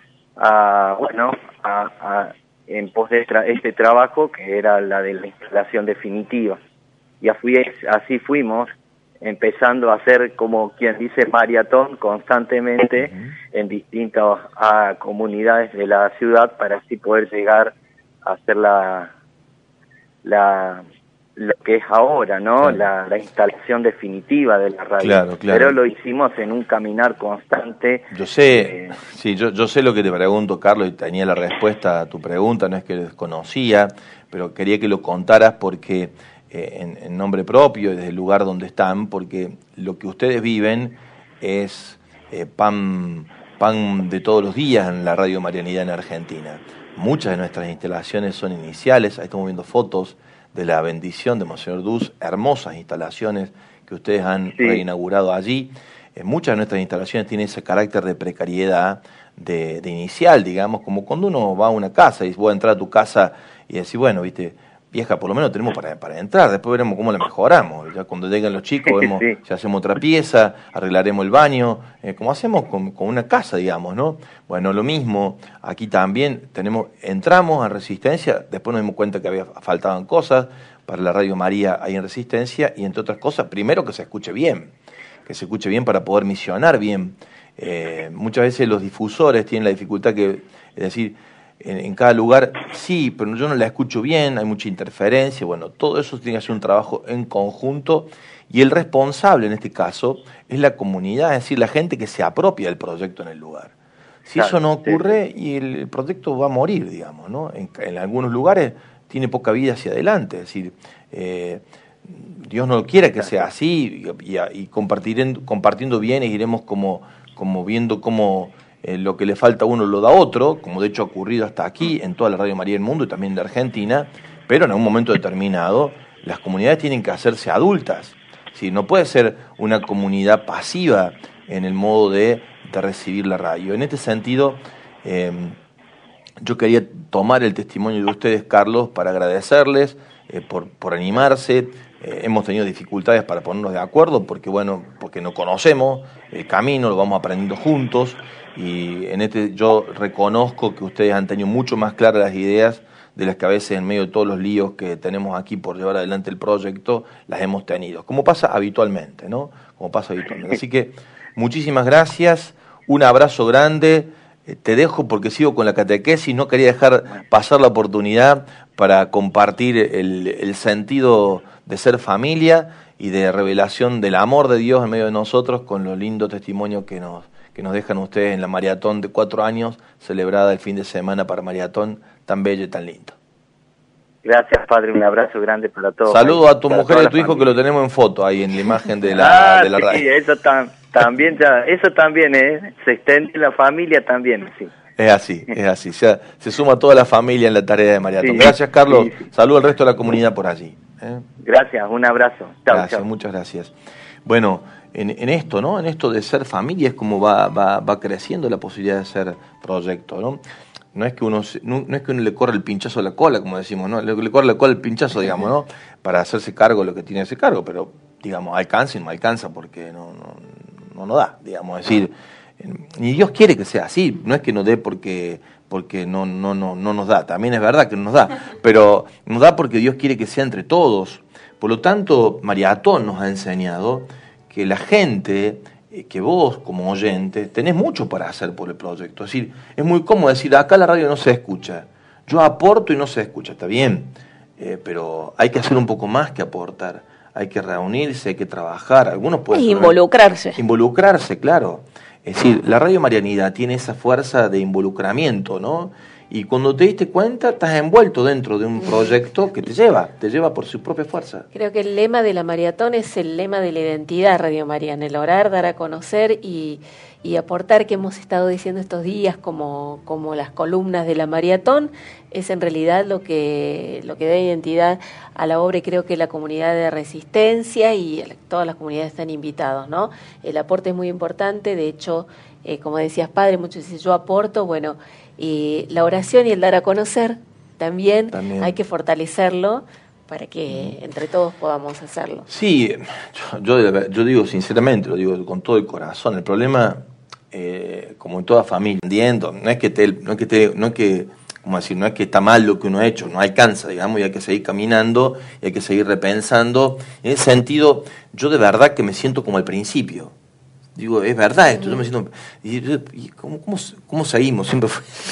en pos de este trabajo que era la de la instalación definitiva. Y así fuimos empezando a hacer, como quien dice, maratón constantemente en distintas comunidades de la ciudad para así poder llegar a hacer lo que es ahora, ¿no? Claro. La instalación definitiva de la radio. Claro. Pero lo hicimos en un caminar constante. Yo sé, yo sé lo que te pregunto, Carlos, y tenía la respuesta a tu pregunta, no es que lo desconocía, pero quería que lo contaras porque en nombre propio, desde el lugar donde están, porque lo que ustedes viven es pan de todos los días en la Radio Marianidad en Argentina. Muchas de nuestras instalaciones son iniciales, ahí estamos viendo fotos de la bendición de Monseñor Dus, hermosas instalaciones que ustedes han reinaugurado allí. Muchas de nuestras instalaciones tienen ese carácter de precariedad, de inicial, digamos, como cuando uno va a una casa y vos entrar a tu casa y decís, bueno, viste, vieja, por lo menos tenemos para entrar, después veremos cómo la mejoramos. Ya cuando lleguen los chicos, vemos si hacemos otra pieza, arreglaremos el baño, como hacemos con una casa, digamos, ¿no? Bueno, lo mismo, aquí también entramos a Resistencia, después nos dimos cuenta que faltaban cosas para la Radio María ahí en Resistencia, y entre otras cosas, primero que se escuche bien para poder misionar bien. Muchas veces los difusores tienen la dificultad es decir, en cada lugar, sí, pero yo no la escucho bien, hay mucha interferencia. Bueno, todo eso tiene que ser un trabajo en conjunto y el responsable en este caso es la comunidad, es decir, la gente que se apropia del proyecto en el lugar. Si eso no ocurre, y el proyecto va a morir, digamos, ¿no? En algunos lugares tiene poca vida hacia adelante, es decir, Dios no quiere que sea así y compartiendo bienes iremos como viendo cómo lo que le falta a uno lo da a otro, como de hecho ha ocurrido hasta aquí en toda la Radio María del mundo y también de Argentina, pero en un momento determinado las comunidades tienen que hacerse adultas. ¿Sí? No puede ser una comunidad pasiva en el modo de recibir la radio. En este sentido, yo quería tomar el testimonio de ustedes, Carlos, para agradecerles por animarse. Hemos tenido dificultades para ponernos de acuerdo porque no conocemos el camino, lo vamos aprendiendo juntos, y yo reconozco que ustedes han tenido mucho más claras las ideas de las que a veces en medio de todos los líos que tenemos aquí por llevar adelante el proyecto, las hemos tenido, como pasa habitualmente, ¿no? Como pasa habitualmente. Así que muchísimas gracias, un abrazo grande, te dejo porque sigo con la catequesis, no quería dejar pasar la oportunidad para compartir el sentido de ser familia y de revelación del amor de Dios en medio de nosotros con los lindos testimonios que nos dejan ustedes en la maratón de 4 años, celebrada el fin de semana para maratón tan bello y tan lindo. Gracias, padre, un abrazo grande para todos. Saludo a tu mujer y a tu hijo, que lo tenemos en foto ahí en la imagen de la radio. Sí, eso también se extiende la familia también, sí. Es así, se suma toda la familia en la tarea de maratón. Sí, gracias, Carlos, sí. Saludo al resto de la comunidad por allí. Gracias, un abrazo. Chao. Muchas gracias. Bueno, en esto, ¿no? En esto de ser familia es como va creciendo la posibilidad de ser proyecto, ¿no? No es que uno le corre el pinchazo a la cola, como decimos, ¿no? Le corre la cola el pinchazo, digamos, ¿no? Para hacerse cargo de lo que tiene ese cargo, pero, digamos, alcanza y no alcanza porque no da, digamos, es decir, ni Dios quiere que sea así, no es que no dé porque no nos da, también es verdad que no nos da, pero nos da porque Dios quiere que sea entre todos. Por lo tanto, Maratón nos ha enseñado que la gente, que vos como oyente, tenés mucho para hacer por el proyecto. Es decir, es muy cómodo decir, acá la radio no se escucha, yo aporto y no se escucha, está bien, pero hay que hacer un poco más que aportar, hay que reunirse, hay que trabajar, algunos pueden... Involucrarse, claro. Es decir, la Radio Marianidad tiene esa fuerza de involucramiento, ¿no? Y cuando te diste cuenta, estás envuelto dentro de un proyecto que te lleva por su propia fuerza. Creo que el lema de la maratón es el lema de la identidad Radio Mariana, el orar, dar a conocer y aportar, que hemos estado diciendo estos días como las columnas de la maratón, es en realidad lo que da identidad a la obra, y creo que la comunidad de Resistencia y todas las comunidades están invitados, ¿no? El aporte es muy importante, de hecho, como decías, padre, muchos dicen yo aporto, bueno, y la oración y el dar a conocer también. Hay que fortalecerlo para que entre todos podamos hacerlo. Sí, yo digo sinceramente, lo digo con todo el corazón, el problema, como en toda familia, entiendo, no es que está mal lo que uno ha hecho, no alcanza, digamos, y hay que seguir caminando, y hay que seguir repensando. En ese sentido, yo de verdad que me siento como al principio. Digo, es verdad esto, yo me siento... ¿Y cómo seguimos? Siempre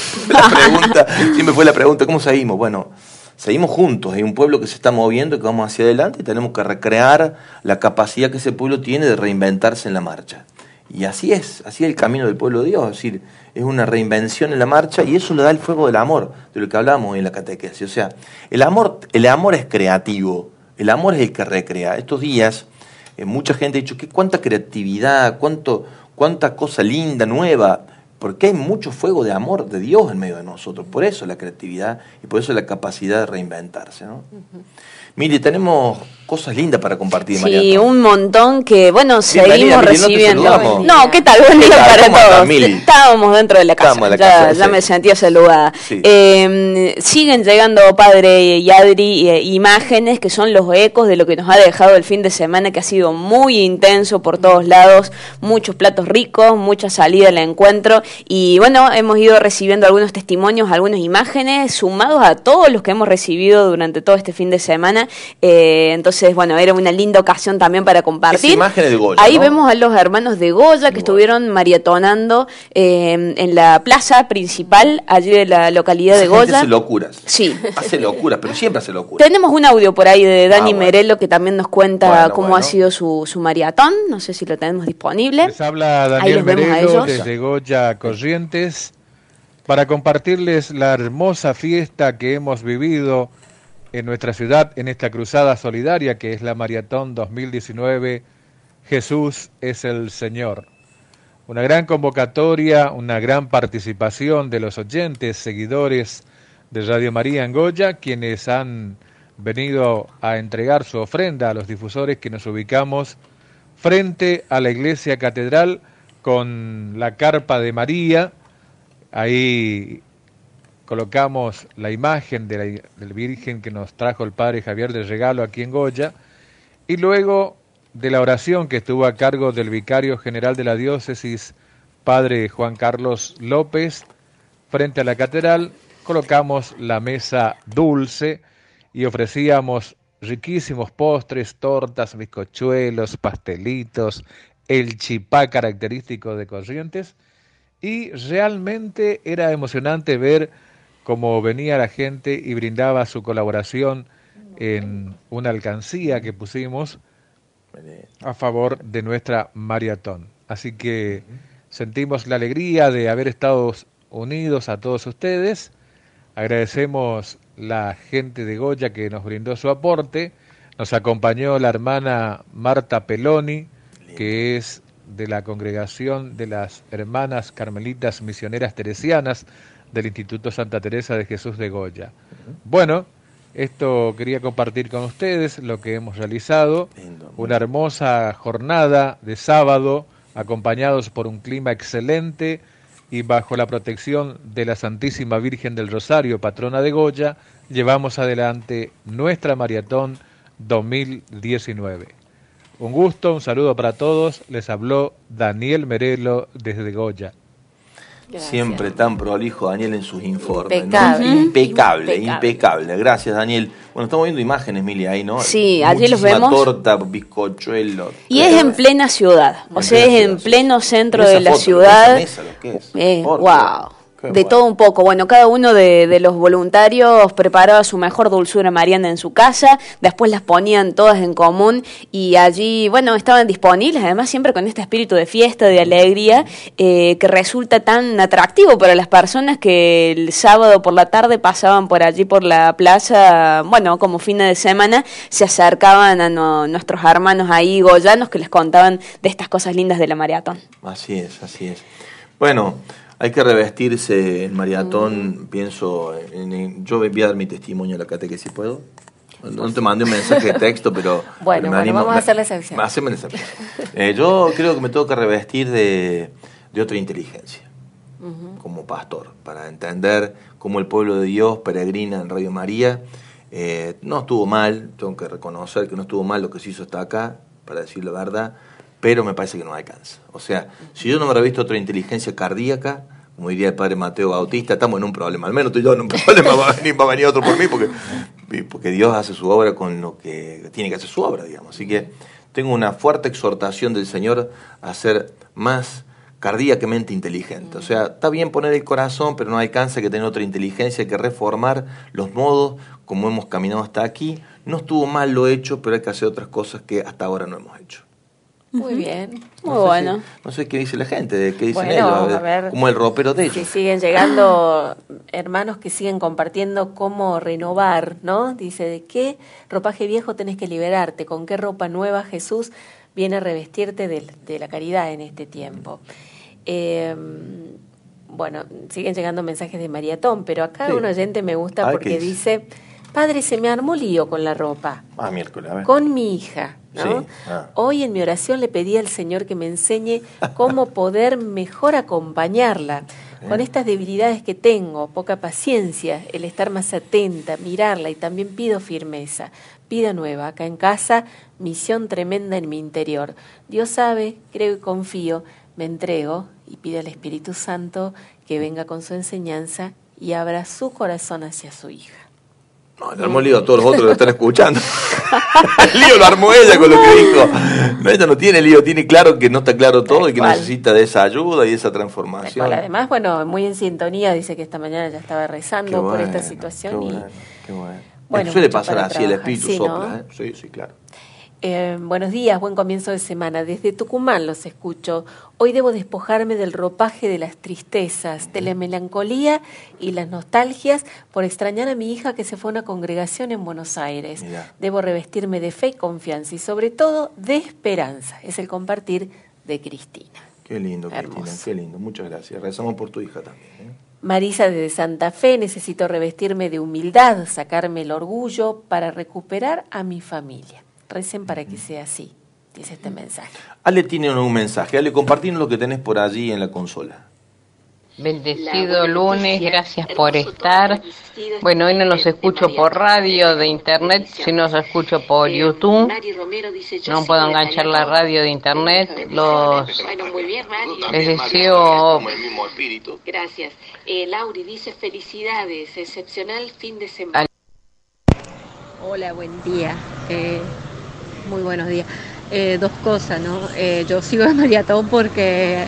fue la pregunta, ¿cómo seguimos? Bueno, seguimos juntos, hay un pueblo que se está moviendo, que vamos hacia adelante, y tenemos que recrear la capacidad que ese pueblo tiene de reinventarse en la marcha. Y así es el camino del pueblo de Dios, es decir, es una reinvención en la marcha, y eso le da el fuego del amor, de lo que hablábamos en la catequesis. O sea, el amor es creativo, el amor es el que recrea. Estos días, mucha gente ha dicho, cuánta creatividad, cuánta cosa linda, nueva, porque hay mucho fuego de amor de Dios en medio de nosotros, por eso la creatividad y por eso la capacidad de reinventarse, ¿no? Uh-huh. Mire, tenemos cosas lindas para compartir, María. Sí, un montón que, bueno, seguimos recibiendo. No, ¿qué tal? Buen día para todos. Estábamos dentro de la casa, ya me sentía saludada. Sí. Siguen llegando, padre y Adri, imágenes que son los ecos de lo que nos ha dejado el fin de semana, que ha sido muy intenso por todos lados, muchos platos ricos, mucha salida al encuentro, y bueno, hemos ido recibiendo algunos testimonios, algunas imágenes, sumados a todos los que hemos recibido durante todo este fin de semana. Entonces, bueno, era una linda ocasión también para compartir. Imágenes de Goya, ahí, ¿no? Vemos a los hermanos de Goya que estuvieron maratoneando en la plaza principal allí de la localidad de Goya. Hace locuras. Sí. Hace locuras, pero siempre hace locuras. Tenemos un audio por ahí de Dani Merelo que también nos cuenta cómo ha sido su maratón. No sé si lo tenemos disponible. Les habla Daniel Merelo desde Goya, Corrientes, para compartirles la hermosa fiesta que hemos vivido en nuestra ciudad, en esta cruzada solidaria que es la Maratón 2019, Jesús es el Señor. Una gran convocatoria, una gran participación de los oyentes, seguidores de Radio María en Goya, quienes han venido a entregar su ofrenda a los difusores, que nos ubicamos frente a la iglesia catedral con la carpa de María, ahí colocamos la imagen del Virgen que nos trajo el Padre Javier de regalo aquí en Goya, y luego de la oración que estuvo a cargo del Vicario General de la Diócesis, Padre Juan Carlos López, frente a la catedral, colocamos la mesa dulce y ofrecíamos riquísimos postres, tortas, bizcochuelos, pastelitos, el chipá característico de Corrientes, y realmente era emocionante ver cómo venía la gente y brindaba su colaboración en una alcancía que pusimos a favor de nuestra maratón. Así que sentimos la alegría de haber estado unidos a todos ustedes. Agradecemos la gente de Goya que nos brindó su aporte. Nos acompañó la hermana Marta Peloni, que es de la Congregación de las Hermanas Carmelitas Misioneras Teresianas del Instituto Santa Teresa de Jesús de Goya. Bueno, esto quería compartir con ustedes lo que hemos realizado. Una hermosa jornada de sábado, acompañados por un clima excelente y bajo la protección de la Santísima Virgen del Rosario, patrona de Goya, llevamos adelante nuestra maratón 2019. Un gusto, un saludo para todos. Les habló Daniel Merelo desde Goya. Gracias. Siempre tan prolijo Daniel en sus informes. Impecable, ¿no? Impecable. Gracias, Daniel. Bueno, estamos viendo imágenes, Mili, ahí, ¿no? Sí, allí los vemos. Torta, bizcochuelo. Y es en plena ciudad, o sea, es en pleno centro de la ciudad. Esa mesa, lo que es. Wow. De todo un poco. Bueno, cada uno de los voluntarios preparaba su mejor dulzura mariana en su casa, después las ponían todas en común y allí, bueno, estaban disponibles, además siempre con este espíritu de fiesta, de alegría, que resulta tan atractivo para las personas que el sábado por la tarde pasaban por allí por la plaza, bueno, como fin de semana, se acercaban a nuestros hermanos ahí goyanos que les contaban de estas cosas lindas de la maratón. Así es, así es. Bueno, hay que revestirse en maratón, pienso, yo voy a dar mi testimonio a la catequesis, ¿puedo? No te mandé un mensaje de texto, pero... Bueno, vamos a hacer la excepción. Haceme la excepción. Yo creo que me tengo que revestir de otra inteligencia, como pastor, para entender cómo el pueblo de Dios peregrina en Radio María. No estuvo mal, tengo que reconocer que no estuvo mal lo que se hizo hasta acá, para decir la verdad, pero me parece que no alcanza. O sea, si yo no me revisto otra inteligencia cardíaca, como diría el padre Mateo Bautista, estamos en un problema. Al menos tú y yo en un problema, va a venir otro por mí, porque Dios hace su obra con lo que tiene que hacer su obra, digamos. Así que tengo una fuerte exhortación del Señor a ser más cardíacamente inteligente. O sea, está bien poner el corazón, pero no alcanza que tener otra inteligencia, que reformar los modos como hemos caminado hasta aquí. No estuvo mal lo hecho, pero hay que hacer otras cosas que hasta ahora no hemos hecho. Muy bien. Muy bueno. No sé qué dice la gente, qué dicen ellos, a ver, como el ropero de ellos. Si siguen llegando hermanos que siguen compartiendo cómo renovar, ¿no? Dice, ¿de qué ropaje viejo tenés que liberarte? ¿Con qué ropa nueva Jesús viene a revestirte de la caridad en este tiempo? Bueno, siguen llegando mensajes de maratón, pero acá un oyente me gusta porque dice, padre, se me armó lío con la ropa. Miércoles, a ver. Con mi hija, ¿no? Sí. Hoy en mi oración le pedí al Señor que me enseñe cómo poder mejor acompañarla con estas debilidades que tengo, poca paciencia, el estar más atenta, mirarla, y también pido firmeza, vida nueva, acá en casa, misión tremenda en mi interior. Dios sabe, creo y confío, me entrego y pido al Espíritu Santo que venga con su enseñanza y abra su corazón hacia su hija. No, le armó lío a todos los otros que lo están escuchando. El lío lo armó ella con lo que dijo. No, ella no tiene lío, tiene claro que no está claro todo y que necesita de esa ayuda y de esa transformación. Además, bueno, muy en sintonía, dice que esta mañana ya estaba rezando por esta situación. Qué bueno. Suele pasar así, el espíritu sopla, ¿no? Sí, claro. Buenos días, buen comienzo de semana. Desde Tucumán los escucho. Hoy debo despojarme del ropaje de las tristezas, de la melancolía y las nostalgias por extrañar a mi hija que se fue a una congregación en Buenos Aires. Mirá. Debo revestirme de fe y confianza y sobre todo de esperanza. Es el compartir de Cristina. Qué lindo, Cristina, qué lindo. Muchas gracias. Rezamos por tu hija también. Marisa desde Santa Fe, necesito revestirme de humildad, sacarme el orgullo para recuperar a mi familia. Recen para que sea así, dice este mensaje. Ale tiene un mensaje. Ale, compartinos lo que tenés por allí en la consola. Bendecido lunes, gracias por estar. Bueno, hoy no los escucho por radio de internet, sino los escucho por YouTube. No puedo enganchar la radio de internet. Les deseo. Gracias. Lauri dice felicidades, excepcional fin de semana. Hola, buen día. Muy buenos días. Dos cosas, ¿no? Yo sigo en maratón porque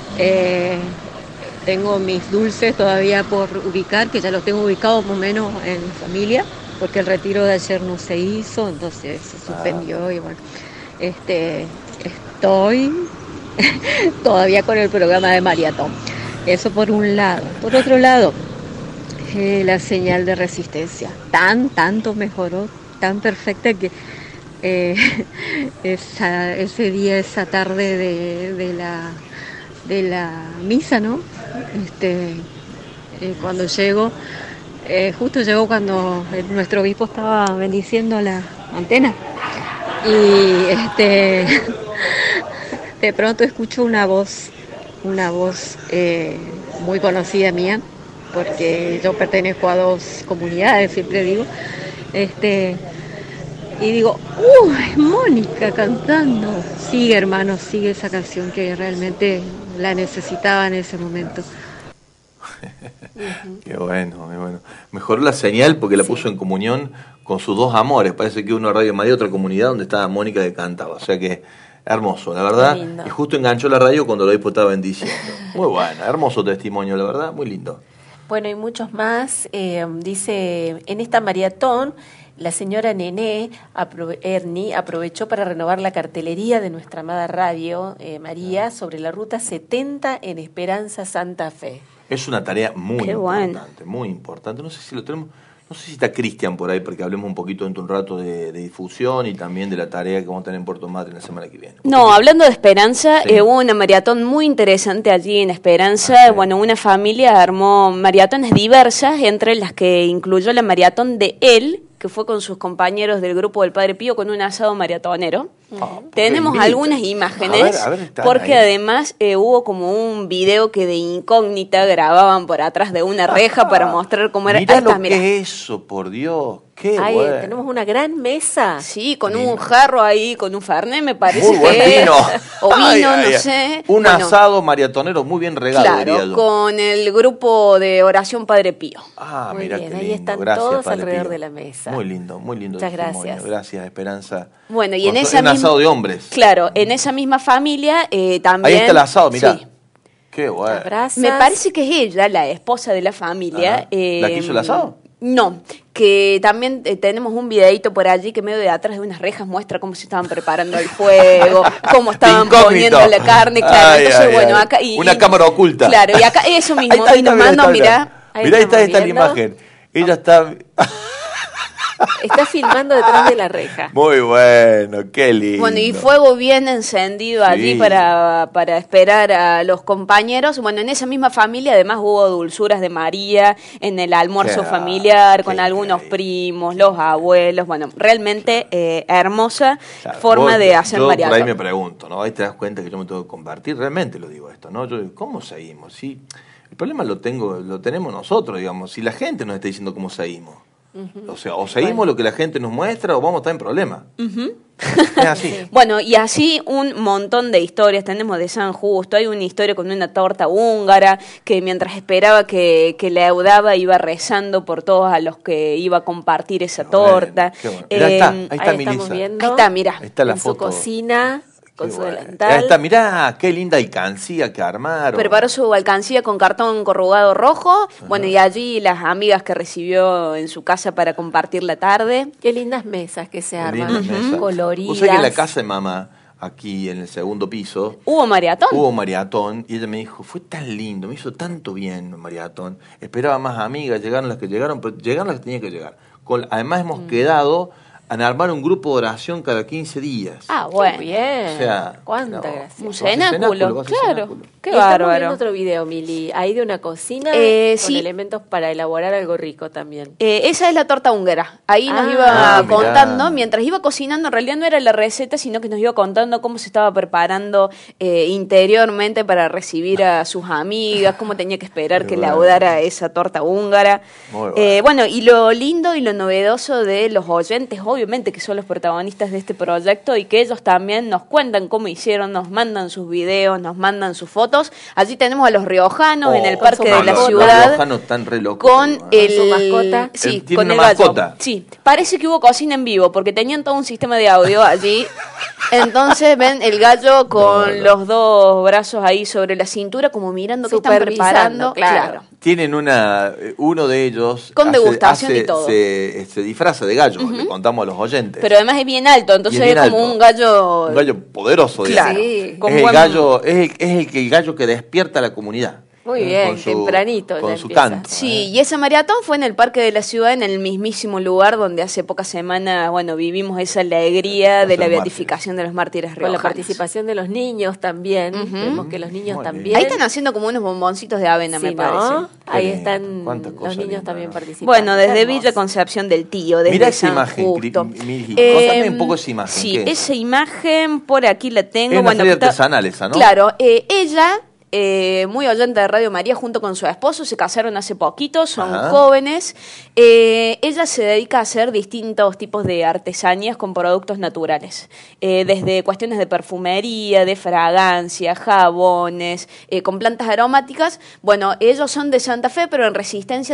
tengo mis dulces todavía por ubicar, que ya los tengo ubicados más o menos en familia, porque el retiro de ayer no se hizo, entonces se suspendió y bueno, estoy todavía con el programa de maratón. Eso por un lado. Por otro lado, la señal de resistencia, tanto mejoró, tan perfecta que ese día, esa tarde de la misa, ¿no? Cuando llego, justo llegó cuando nuestro obispo estaba bendiciendo la antena y de pronto escucho una voz muy conocida mía, porque yo pertenezco a 2 comunidades, siempre digo, y digo, es Mónica cantando. Sigue, hermano, sigue esa canción que realmente la necesitaba en ese momento. Qué bueno, qué bueno. Mejoró la señal porque la puso en comunión con sus 2 amores. Parece que uno Radio María, otra comunidad donde estaba Mónica que cantaba. O sea que hermoso, la verdad. Y justo enganchó la radio cuando el obispo estaba bendiciendo. Muy bueno, hermoso testimonio, la verdad, muy lindo. Bueno, y muchos más. Dice, en esta maratón, la señora Nené Ernie aprovechó para renovar la cartelería de nuestra amada radio María sobre la ruta 70 en Esperanza Santa Fe. Es una tarea muy importante, muy importante. No sé si lo tenemos, no sé si está Cristian por ahí, porque hablemos un poquito dentro de un rato de difusión y también de la tarea que vamos a tener en Puerto Madryn la semana que viene. No, hablando de Esperanza, hubo una maratón muy interesante allí en Esperanza. Bueno, una familia armó maratones diversas, entre las que incluyó la maratón de él, que fue con sus compañeros del grupo del Padre Pío con un asado maratonero. Tenemos algunas imágenes, a ver, porque ahí. Además hubo como un video que de incógnita grababan por atrás de una reja para mostrar cómo era. Mirá que es eso, por Dios. Qué bueno. Tenemos una gran mesa. Sí, con un jarro ahí, con un fernet, me parece muy buen que vino. O vino, no sé. Un asado maratonero muy bien regado, claro, con el grupo de oración Padre Pío. Muy mira bien, qué lindo. Ahí están gracias, todos Padre alrededor Pío. de la mesa. Muy lindo, muy lindo. Muchas gracias. Gracias, Esperanza. Bueno, y en esa misma... asado de hombres. Claro, en esa misma familia también... Ahí está el asado, mirá. Sí. Qué bueno. Me parece que es ella, la esposa de la familia. ¿La que hizo el asado? No, que también tenemos un videito por allí que medio de atrás de unas rejas muestra cómo se estaban preparando el fuego, cómo estaban poniendo la carne, claro. Entonces, bueno, acá... una cámara oculta. Claro, y acá eso mismo, y nos mandó, mirá. Mirá, esta es la imagen. Ella está... Está filmando detrás de la reja. Muy bueno, qué lindo. Bueno, y fuego bien encendido allí para esperar a los compañeros. Bueno, en esa misma familia además hubo dulzuras de María en el almuerzo familiar con algunos primos, los abuelos. Bueno, realmente hermosa forma de hacer maratón. Por ahí me pregunto, ¿no? Ahí te das cuenta que yo me tengo que compartir. Realmente lo digo esto, ¿no? Yo digo, ¿cómo seguimos? ¿Sí? El problema lo tenemos nosotros, digamos. Si la gente nos está diciendo cómo seguimos. O sea, o seguimos lo que la gente nos muestra o vamos a estar en problemas. Es así. Bueno, y así un montón de historias. Tenemos de San Justo, hay una historia con una torta húngara que mientras esperaba que le audaba iba rezando por todos a los que iba a compartir esa torta. Bueno. Ahí está mi estamos Lisa. viendo. Ahí está, mira. Ahí está la en foto. su cocina. Con su delantal. Ahí está, mirá, qué linda alcancía que armaron. Preparó su alcancía con cartón corrugado rojo. Bueno, y allí las amigas que recibió en su casa para compartir la tarde. Qué lindas mesas que se arman, coloridas. O sea que en la casa de mamá, aquí en el segundo piso... ¿Hubo maratón, y ella me dijo, fue tan lindo, me hizo tanto bien maratón. Esperaba más amigas, llegaron las que llegaron, pero llegaron las que tenían que llegar. Además hemos quedado en armar un grupo de oración cada 15 días. Bueno. Bien. O sea, cuánta gracia. Un cenáculo, claro. Qué bárbaro. Estamos viendo otro video, Mili, ahí de una cocina con elementos para elaborar algo rico también. Esa es la torta húngara. Ahí nos iba contando, mientras iba cocinando, en realidad no era la receta, sino que nos iba contando cómo se estaba preparando interiormente para recibir a sus amigas, cómo tenía que esperar que laudara esa torta húngara. Bueno, y lo lindo y lo novedoso de los oyentes, obviamente que son los protagonistas de este proyecto y que ellos también nos cuentan cómo hicieron, nos mandan sus videos, nos mandan sus fotos. Allí tenemos a los riojanos en el parque de la ciudad. Los riojanos están re locos. Con su mascota. Sí, ¿Tiene con una el gallo. mascota? Sí, parece que hubo cocina en vivo porque tenían todo un sistema de audio allí. Entonces ven el gallo con los dos brazos ahí sobre la cintura como mirando qué están preparando. Claro. Tienen uno de ellos con degustación y todo. Se disfraza de gallo, le contamos a los oyentes. Pero además es bien alto, entonces es como un gallo... Un gallo poderoso, claro. Sí. Es el gallo que despierta a la comunidad. Muy bien, tempranito. Con su canto. Sí, y esa maratón fue en el Parque de la Ciudad, en el mismísimo lugar donde hace pocas semanas, vivimos esa alegría de la beatificación de los mártires riojanos. Con la participación de los niños también. Vemos que los niños también... Ahí están haciendo como unos bomboncitos de avena, me parece. Ahí están los niños también participando. Bueno, desde Villa Concepción del Tío, desde Mira esa imagen, contame un poco esa imagen. Sí, esa imagen por aquí la tengo. Es una feria artesanal esa, ¿no? Claro, ella... muy oyente de Radio María, junto con su esposo, se casaron hace poquito, son jóvenes. Ella se dedica a hacer distintos tipos de artesanías con productos naturales, desde cuestiones de perfumería, de fragancia, jabones, con plantas aromáticas. Bueno, ellos son de Santa Fe, pero en Resistencia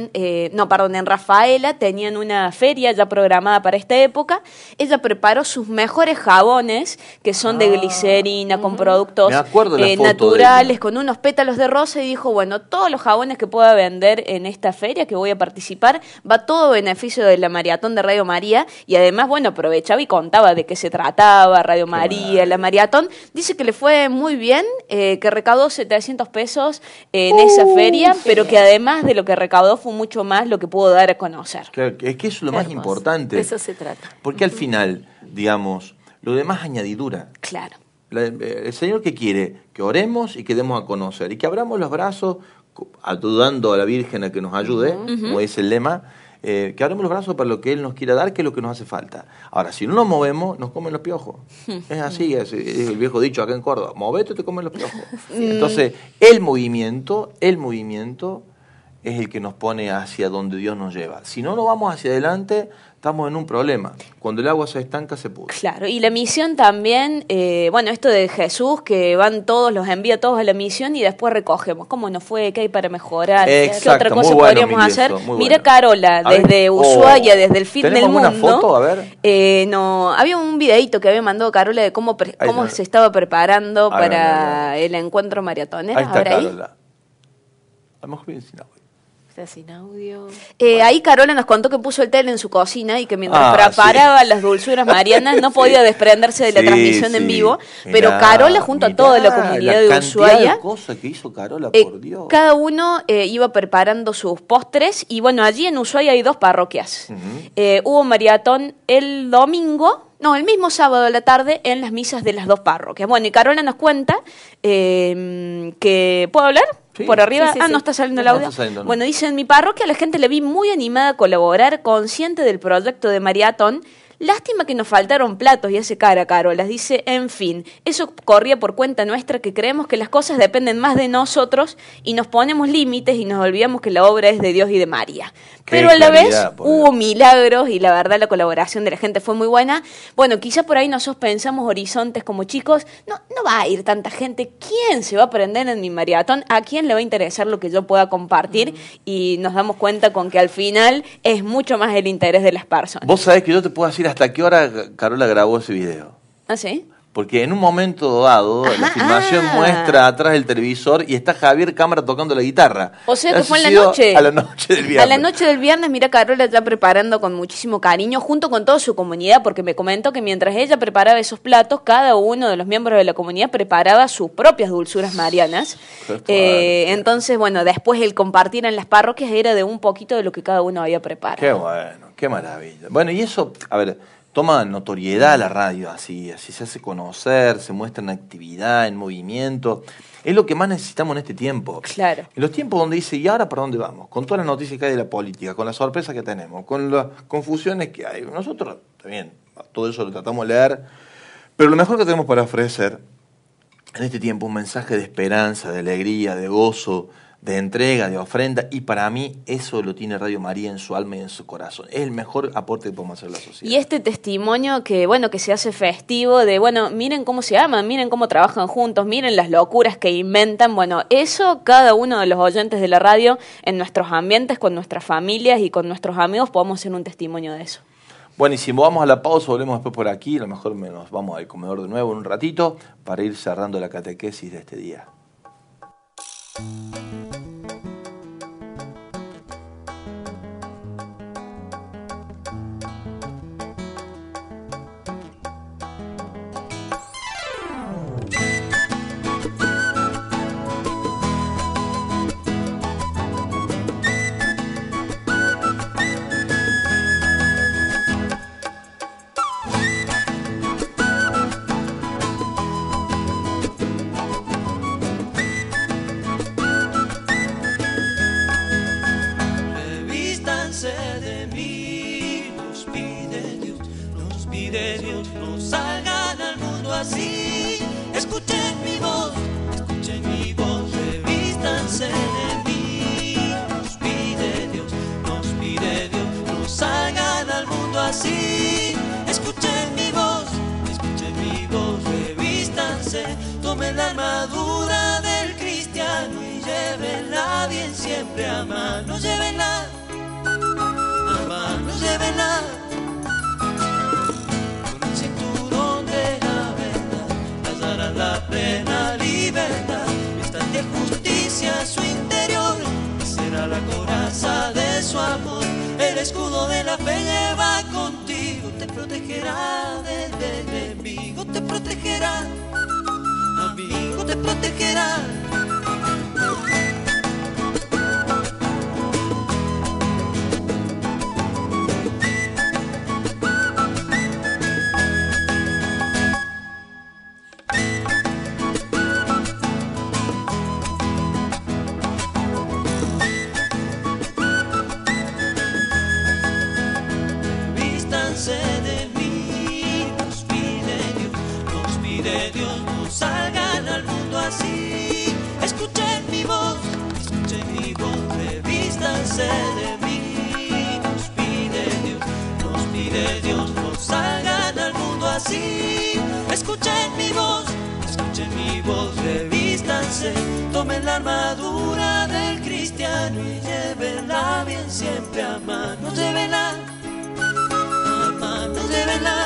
en Rafaela tenían una feria ya programada para esta época. Ella preparó sus mejores jabones, que son de glicerina, con productos naturales, con unos pétalos de rosa, y dijo, todos los jabones que pueda vender en esta feria que voy a participar, va todo a beneficio de la maratón de Radio María, y además, aprovechaba y contaba de qué se trataba, Radio María, la maratón. Dice que le fue muy bien, que recaudó 700 pesos en esa feria, pero que además de lo que recaudó fue mucho más lo que pudo dar a conocer. Claro, es que eso es lo más importante. De eso se trata. Porque al final, digamos, lo demás es añadidura. Claro. El Señor que quiere que oremos y que demos a conocer y que abramos los brazos ayudando a la Virgen a que nos ayude, como dice el lema, que abramos los brazos para lo que Él nos quiera dar, que es lo que nos hace falta. Ahora, si no nos movemos, nos comen los piojos. Es así, es el viejo dicho acá en Córdoba, movete, te comen los piojos. Entonces, el movimiento es el que nos pone hacia donde Dios nos lleva. Si no nos vamos hacia adelante, estamos en un problema. Cuando el agua se estanca, se pudre. Claro, y la misión también, esto de Jesús, que van todos, los envía todos a la misión y después recogemos. ¿Cómo nos fue? ¿Qué hay para mejorar? Exacto, ¿Qué otra cosa podríamos hacer? Mira, Carola, desde Ushuaia, desde el fin del mundo. ¿Tenemos una foto? A ver. No, había un videíto que había mandado Carola de cómo se estaba preparando para el encuentro maratonero. Ahí está Carola. A lo mejor viene sin agua. Está sin audio. Ahí Carola nos contó que puso el tele en su cocina y que mientras preparaba las dulzuras marianas no podía desprenderse de la transmisión en vivo. Pero Carola, junto a toda la comunidad de Ushuaia, de cosas que hizo Carola, por Dios. Cada uno iba preparando sus postres. Y allí en Ushuaia hay 2 parroquias. Hubo maratón el mismo sábado a la tarde en las misas de las 2 parroquias. Y Carola nos cuenta que... ¿Puedo hablar? Sí. Por arriba, sí. No está saliendo el audio. No. Dice, en mi parroquia la gente le vi muy animada a colaborar, consciente del proyecto de maratón. Lástima que nos faltaron platos, y hace cara Carola. Dice, en fin, eso corría por cuenta nuestra, que creemos que las cosas dependen más de nosotros y nos ponemos límites y nos olvidamos que la obra es de Dios y de María. Pero a la vez hubo milagros y la verdad la colaboración de la gente fue muy buena. Quizá por ahí nosotros pensamos horizontes como chicos, no va a ir tanta gente. ¿Quién se va a aprender en mi maratón? ¿A quién le va a interesar lo que yo pueda compartir? Y nos damos cuenta con que al final es mucho más el interés de las personas. Vos sabés que yo te puedo decir hasta qué hora Carola grabó ese video. ¿Ah, sí? Porque en un momento dado, la filmación muestra atrás del televisor y está Javier Cámara tocando la guitarra. O sea que fue en la noche. A la noche del viernes. A la noche del viernes, mira, Carola ya preparando con muchísimo cariño, junto con toda su comunidad, porque me comentó que mientras ella preparaba esos platos, cada uno de los miembros de la comunidad preparaba sus propias dulzuras marianas. Entonces, bueno, después el compartir en las parroquias era de un poquito de lo que cada uno había preparado. Qué bueno, qué maravilla. Bueno, y eso, a ver, toma notoriedad la radio, así se hace conocer, se muestra en actividad, en movimiento. Es lo que más necesitamos en este tiempo. Claro. En los tiempos donde dice, ¿y ahora para dónde vamos? Con todas las noticias que hay de la política, con las sorpresas que tenemos, con las confusiones que hay. Nosotros, también, todo eso lo tratamos de leer, pero lo mejor que tenemos para ofrecer en este tiempo, un mensaje de esperanza, de alegría, de gozo, de entrega, de ofrenda, y para mí eso lo tiene Radio María en su alma y en su corazón. Es el mejor aporte que podemos hacer a la sociedad. Y este testimonio que, bueno, que se hace festivo de, bueno, miren cómo se aman, miren cómo trabajan juntos, miren las locuras que inventan, bueno, eso cada uno de los oyentes de la radio, en nuestros ambientes, con nuestras familias y con nuestros amigos, podemos ser un testimonio de eso. Buenísimo, vamos a la pausa, volvemos después por aquí, a lo mejor nos vamos al comedor de nuevo en un ratito para ir cerrando la catequesis de este día. Tomen la armadura del cristiano y llévenla bien siempre a mano, llévenla a mano, llévenla con el cinturón de la verdad, las darán la plena libertad, vistan de justicia su interior, será la coraza de su amor, el escudo de la fe lleva contigo, te protegerá del enemigo, te protegerá. Amigo, te protegerá. Vístanse de mí, nos pide Dios, no salgan al mundo así. Escuchen mi voz, revístanse de mí. Nos pide Dios, no salgan al mundo así. Escuchen mi voz, revístanse. Tomen la armadura del cristiano y llévenla bien siempre a mano. Llévenla a mano, llévenla.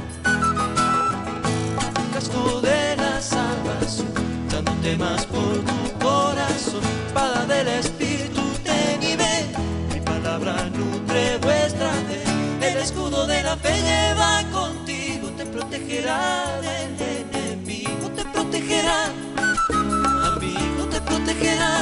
Casco de la salvación, dándote más por tu corazón, espada del Espíritu ten y ve, mi palabra nutre vuestra fe, el escudo de la fe lleva contigo, te protegerá del enemigo, te protegerá, amigo, te protegerá.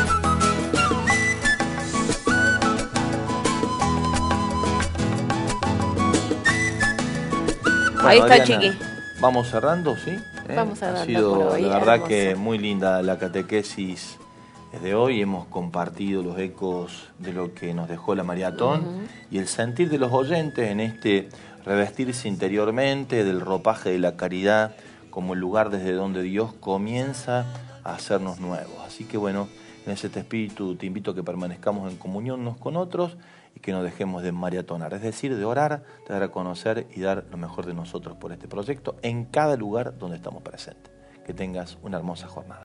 Ahí está, Chiqui. Vamos cerrando, ¿sí? Vamos cerrando. Ha sido, hoy, la verdad, hermoso. que muy linda la catequesis de hoy. Hemos compartido los ecos de lo que nos dejó la maratón y el sentir de los oyentes en este revestirse interiormente del ropaje de la caridad como el lugar desde donde Dios comienza a hacernos nuevos. Así que bueno, en ese espíritu te invito a que permanezcamos en comunión unos con otros y que nos dejemos de maratonar, es decir, de orar, de dar a conocer y dar lo mejor de nosotros por este proyecto en cada lugar donde estamos presentes. Que tengas una hermosa jornada.